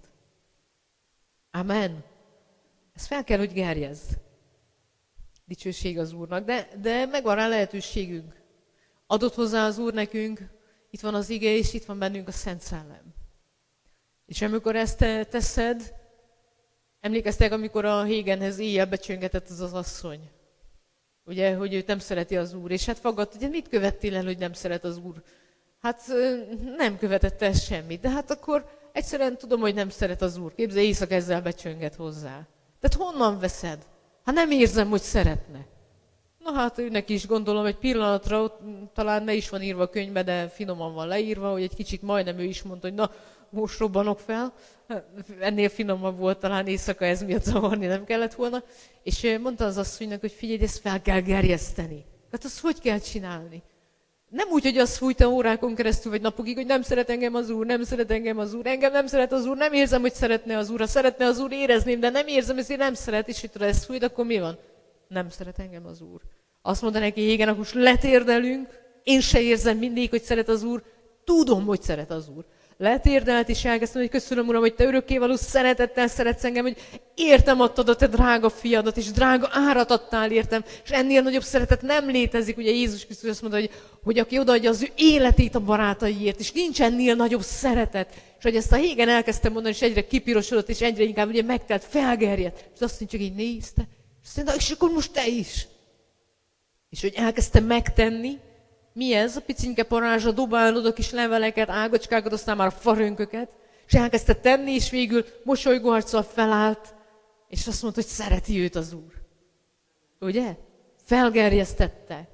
Amen. Ezt fel kell, hogy gerjezd. Dicsőség az Úrnak, de megvan rá lehetőségünk. Adott hozzá az Úr nekünk, itt van az ige, és itt van bennünk a Szent Szellem. És amikor ezt teszed, emlékeztek, amikor a Hégenhez éjjel becsöngetett az asszony. Ugye, hogy őt nem szereti az Úr. És hát faggadt, ugye mit követtél el, hogy nem szeret az Úr? Hát nem követett el semmit. De hát akkor egyszerűen tudom, hogy nem szeret az Úr. Képzelj, éjszaka ezzel becsönget hozzá. Tehát honnan veszed? Hát nem érzem, hogy szeretne. Na hát őnek is gondolom egy pillanatra, ott talán ne is van írva a könyvbe, de finoman van leírva, hogy egy kicsit majdnem ő is mondta, hogy na, most robbanok fel. Ennél finomabb volt, talán éjszaka ez miatt zavarni nem kellett volna. És mondta az asszonynak, hogy figyelj, ezt fel kell gerjeszteni. Hát azt hogy kell csinálni? Nem úgy, hogy azt fújta órákon keresztül, vagy napokig, hogy nem szeret engem az Úr, nem szeret engem az Úr, engem nem szeret az Úr, nem érzem, hogy szeretne az Úr. Ha szeretne az Úr, érezném, de nem érzem, ezért nem szeret, és itt ezt fújt, akkor mi van? Nem szeret engem az Úr. Azt mondta neki, igen, akkor most letérdelünk, én se érzem mindig, hogy szeret az Úr, tudom, hogy szeret az Úr. Letérdelt, és elkezdtem, hogy köszönöm, Uram, hogy te örökkévaló szeretettel szeretsz engem, hogy értem adtad a te drága fiadat, és drága árat adtál értem, és ennél nagyobb szeretet nem létezik. Ugye Jézus Krisztus azt mondta, hogy aki odaadja az ő életét a barátaiért, és nincs ennél nagyobb szeretet. És hogy ezt a hégen elkezdtem mondani, és egyre kipirosodott, és egyre inkább ugye megtelt, felgerjedt. És azt mondja, csak így nézte, és azt mondta, és akkor most te is. És hogy elkezdtem megtenni, mi ez? A picinke parázsa, dobálod a kis leveleket, ágacskákat, aztán már a farönköket, és elkezdte tenni, és végül mosolygó arccal felállt, és azt mondta, hogy szereti őt az Úr. Ugye? Felgerjesztette.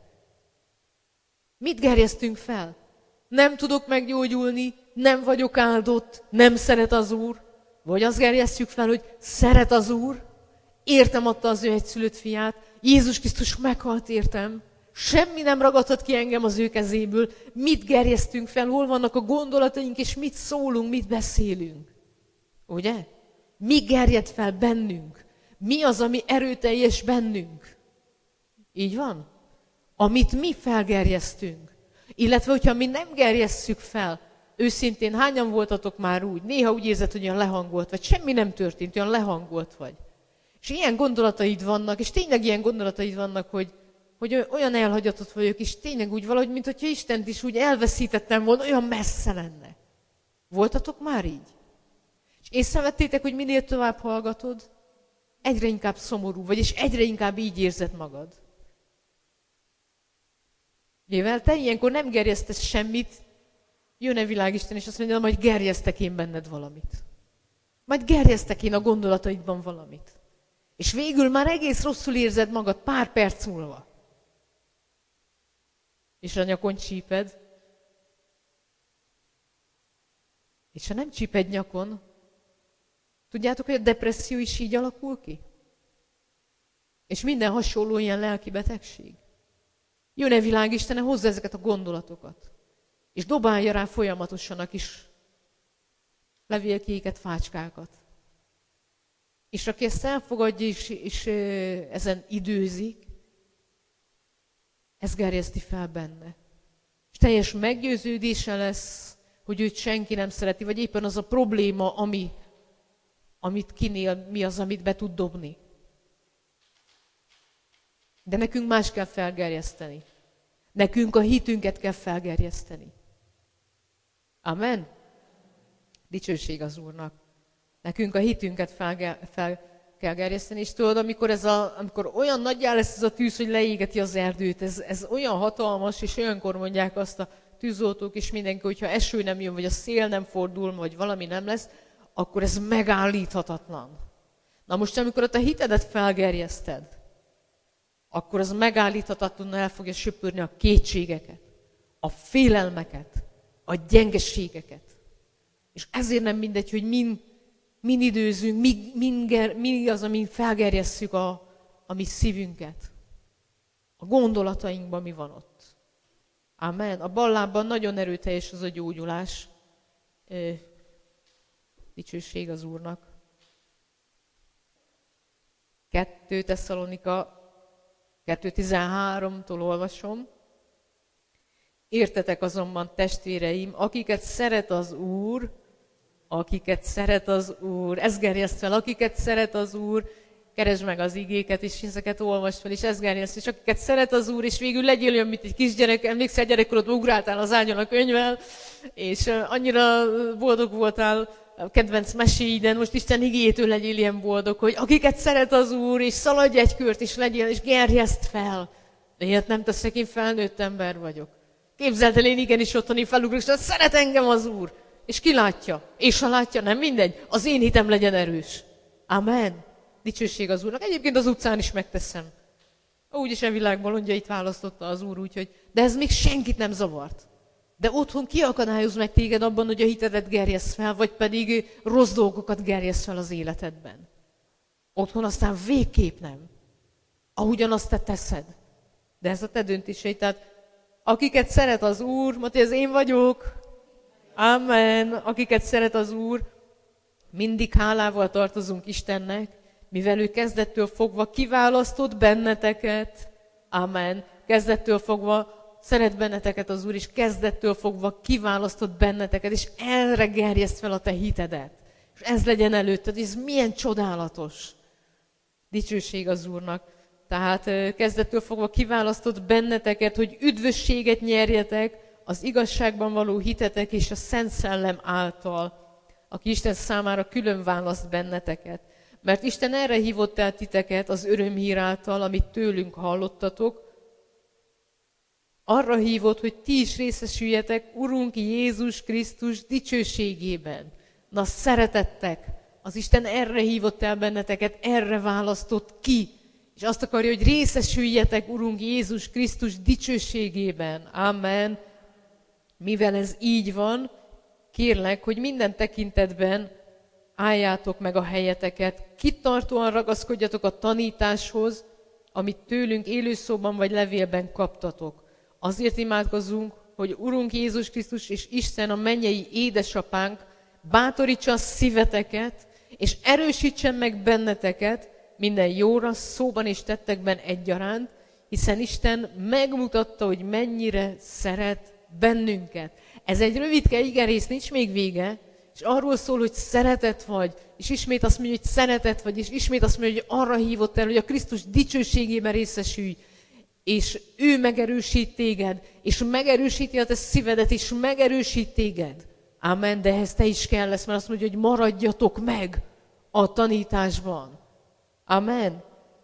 Mit gerjesztünk fel? Nem tudok meggyógyulni, nem vagyok áldott, nem szeret az Úr. Vagy azt gerjesztjük fel, hogy szeret az Úr, értem adta az ő egyszülött fiát, Jézus Krisztus meghalt értem, semmi nem ragadhat ki engem az ő kezéből. Mit gerjesztünk fel, hol vannak a gondolataink, és mit szólunk, mit beszélünk. Ugye? Mi gerjed fel bennünk? Mi az, ami erőteljes bennünk? Így van? Amit mi felgerjesztünk. Illetve, hogyha mi nem gerjesszük fel, őszintén hányan voltatok már úgy? Néha úgy érzed, hogy olyan lehangolt vagy, semmi nem történt, olyan lehangolt vagy. És ilyen gondolataid vannak, és tényleg ilyen gondolataid vannak, hogy olyan elhagyatott vagyok, és tényleg úgy valahogy, mint hogyha Istent is úgy elveszítettem volna, olyan messze lenne. Voltatok már így? És észrevettétek, hogy minél tovább hallgatod, egyre inkább szomorú vagy, és egyre inkább így érzed magad. Mivel te ilyenkor nem gerjesztesz semmit, jön-e világisten, és azt mondja, majd gerjesztek én benned valamit. Majd gerjesztek én a gondolataidban valamit. És végül már egész rosszul érzed magad pár perc múlva. És a nyakon csíped. És ha nem csíped nyakon, tudjátok, hogy a depresszió is így alakul ki? És minden hasonló ilyen lelki betegség. Jön-e világistene, hozza ezeket a gondolatokat. És dobálja rá folyamatosan a kis levélkéket, fácskákat. És aki ezt elfogadja és ezen időzik, ez gerjeszti fel benne. És teljes meggyőződése lesz, hogy őt senki nem szereti, vagy éppen az a probléma, amit kinél, mi az, amit be tud dobni. De nekünk más kell felgerjeszteni. Nekünk a hitünket kell felgerjeszteni. Amen? Dicsőség az Úrnak. Nekünk a hitünket fel kell gerjeszteni, és tudod, amikor olyan nagyjá lesz ez a tűz, hogy leégeti az erdőt, ez olyan hatalmas, és olyankor mondják azt a tűzoltók és mindenki, hogyha eső nem jön, vagy a szél nem fordul, vagy valami nem lesz, akkor ez megállíthatatlan. Na most, amikor a te hitedet felgerjeszted, akkor az megállíthatatlanul el fogja söpörni a kétségeket, a félelmeket, a gyengeségeket. És ezért nem mindegy, hogy min időzünk, mi az, amin felgerjesszük a mi szívünket. A gondolatainkban mi van ott. Amen. A bal lábban nagyon erőteljes az a gyógyulás. Dicsőség az Úrnak. 2 Tesszalonika 2:13-tól olvasom. Értetek azonban, testvéreim, akiket szeret az Úr, ez gerjeszt fel, akiket szeret az Úr, keresd meg az igéket, és ezeket olvasd fel, és ez gerjeszt, és akiket szeret az Úr, és végül legyél olyan, mint egy kisgyerek, emlékszel, gyerekkorodban ugráltál az ágyon a könyvvel, és annyira boldog voltál, a kedvenc meséiden, most Isten igéjétől legyél ilyen boldog, hogy akiket szeret az Úr, és szaladj egy kört, és legyél, és gerjeszd fel. De ilyet nem teszek, én felnőtt ember vagyok. Képzeld el, én igenis otthon felugrok, és szeret engem az Úr. És ki látja? És ha látja, nem mindegy, az én hitem legyen erős. Amen. Dicsőség az Úrnak. Egyébként az utcán is megteszem. Úgyis a világ bolondjait választotta az Úr, úgyhogy... De ez még senkit nem zavart. De otthon ki akadályoz meg téged abban, hogy a hitedet gerjesz fel, vagy pedig rossz dolgokat gerjesz fel az életedben. Otthon aztán végképp nem. Ahogyan azt te teszed. De ez a te döntéseid. Tehát akiket szeret az Úr, mondja, ez én vagyok. Amen. Akiket szeret az Úr, mindig hálával tartozunk Istennek, mivel ő kezdettől fogva kiválasztott benneteket. Amen. Kezdettől fogva szeret benneteket az Úr, és kezdettől fogva kiválasztott benneteket, és erre gerjeszt fel a te hitedet. És ez legyen előtted, ez milyen csodálatos. Dicsőség az Úrnak. Tehát kezdettől fogva kiválasztott benneteket, hogy üdvösséget nyerjetek az igazságban való hitetek és a Szent Szellem által, aki Isten számára külön választ benneteket. Mert Isten erre hívott el titeket az örömhír által, amit tőlünk hallottatok, arra hívott, hogy ti is részesüljetek Urunk Jézus Krisztus dicsőségében. Na, szeretettek, az Isten erre hívott el benneteket, erre választott ki, és azt akarja, hogy részesüljetek Urunk Jézus Krisztus dicsőségében. Amen. Mivel ez így van, kérlek, hogy minden tekintetben álljátok meg a helyeteket, kitartóan ragaszkodjatok a tanításhoz, amit tőlünk élőszóban vagy levélben kaptatok. Azért imádkozunk, hogy Urunk Jézus Krisztus és Isten, a mennyei édesapánk bátorítsa a szíveteket, és erősítsen meg benneteket minden jóra, szóban és tettekben egyaránt, hiszen Isten megmutatta, hogy mennyire szeret bennünket. Ez egy rövidke igerész, nincs még vége, és arról szól, hogy szeretet vagy, és ismét azt mondja, hogy szeretet vagy, és ismét azt mondja, hogy arra hívott el, hogy a Krisztus dicsőségében részesülj, és ő megerősít téged, és megerősíti a te szívedet, és megerősít téged. Amen, de ehhez te is kell lesz, mert azt mondja, hogy maradjatok meg a tanításban. Amen.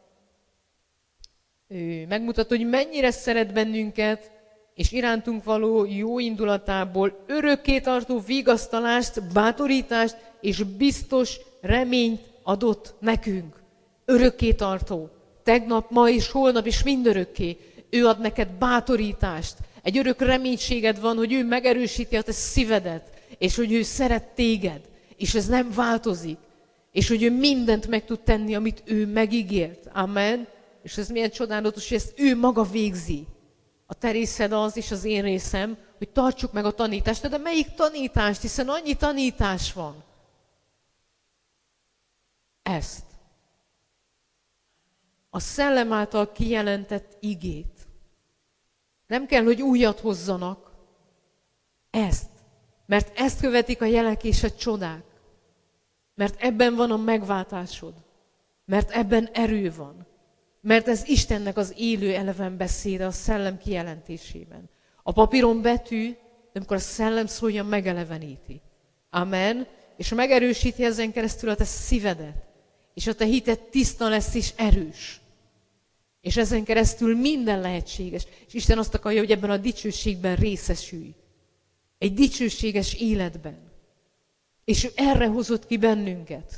Ő megmutatta, hogy mennyire szeret bennünket, és irántunk való jó indulatából örökké tartó vigasztalást, bátorítást és biztos reményt adott nekünk. Örökké tartó. Tegnap, ma és holnap és mindörökké. Ő ad neked bátorítást. Egy örök reménységed van, hogy ő megerősíti a te szívedet, és hogy ő szeret téged, és ez nem változik. És hogy ő mindent meg tud tenni, amit ő megígért. Amen. És ez milyen csodálatos, hogy ezt ő maga végzi. A te részed az, és az én részem, hogy tartsuk meg a tanítást. De melyik tanítást? Hiszen annyi tanítás van. Ezt. A Szellem által kijelentett igét. Nem kell, hogy újat hozzanak. Ezt. Mert ezt követik a jelek és a csodák. Mert ebben van a megváltásod. Mert ebben erő van. Mert ez Istennek az élő eleven beszéde a Szellem kijelentésében. A papíron betű, de amikor a Szellem szólja, megeleveníti. Amen. És megerősíti ezen keresztül a te szívedet. És a te hited tiszta lesz és erős. És ezen keresztül minden lehetséges. És Isten azt akarja, hogy ebben a dicsőségben részesülj. Egy dicsőséges életben. És ő erre hozott ki bennünket.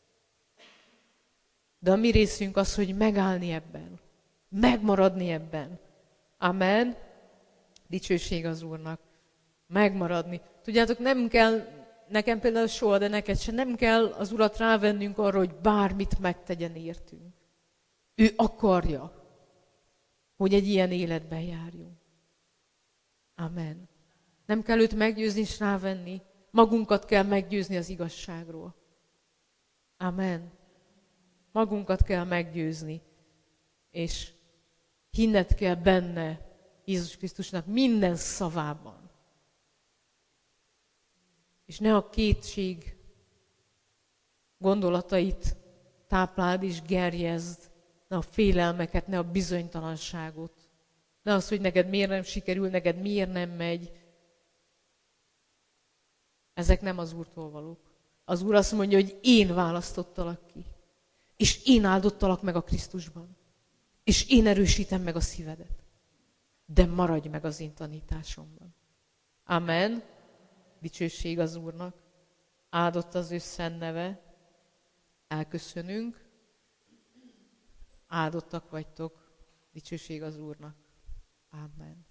De a mi részünk az, hogy megállni ebben. Megmaradni ebben. Amen. Dicsőség az Úrnak. Megmaradni. Tudjátok, nem kell, nekem például soha, de neked se, nem kell az Urat rávennünk arra, hogy bármit megtegyen értünk. Ő akarja, hogy egy ilyen életben járjunk. Amen. Nem kell őt meggyőzni és rávenni. Magunkat kell meggyőzni az igazságról. Amen. Magunkat kell meggyőzni. És hinned kell benne Jézus Krisztusnak minden szavában. És ne a kétség gondolatait tápláld és gerjezd, ne a félelmeket, ne a bizonytalanságot. Ne az, hogy neked miért nem sikerül, neked miért nem megy. Ezek nem az Úrtól valók. Az Úr azt mondja, hogy én választottalak ki. És én áldottalak meg a Krisztusban. És én erősítem meg a szívedet. De maradj meg az én tanításomban. Amen. Dicsőség az Úrnak. Áldott az ő szent neve. Elköszönünk. Áldottak vagytok. Dicsőség az Úrnak. Amen.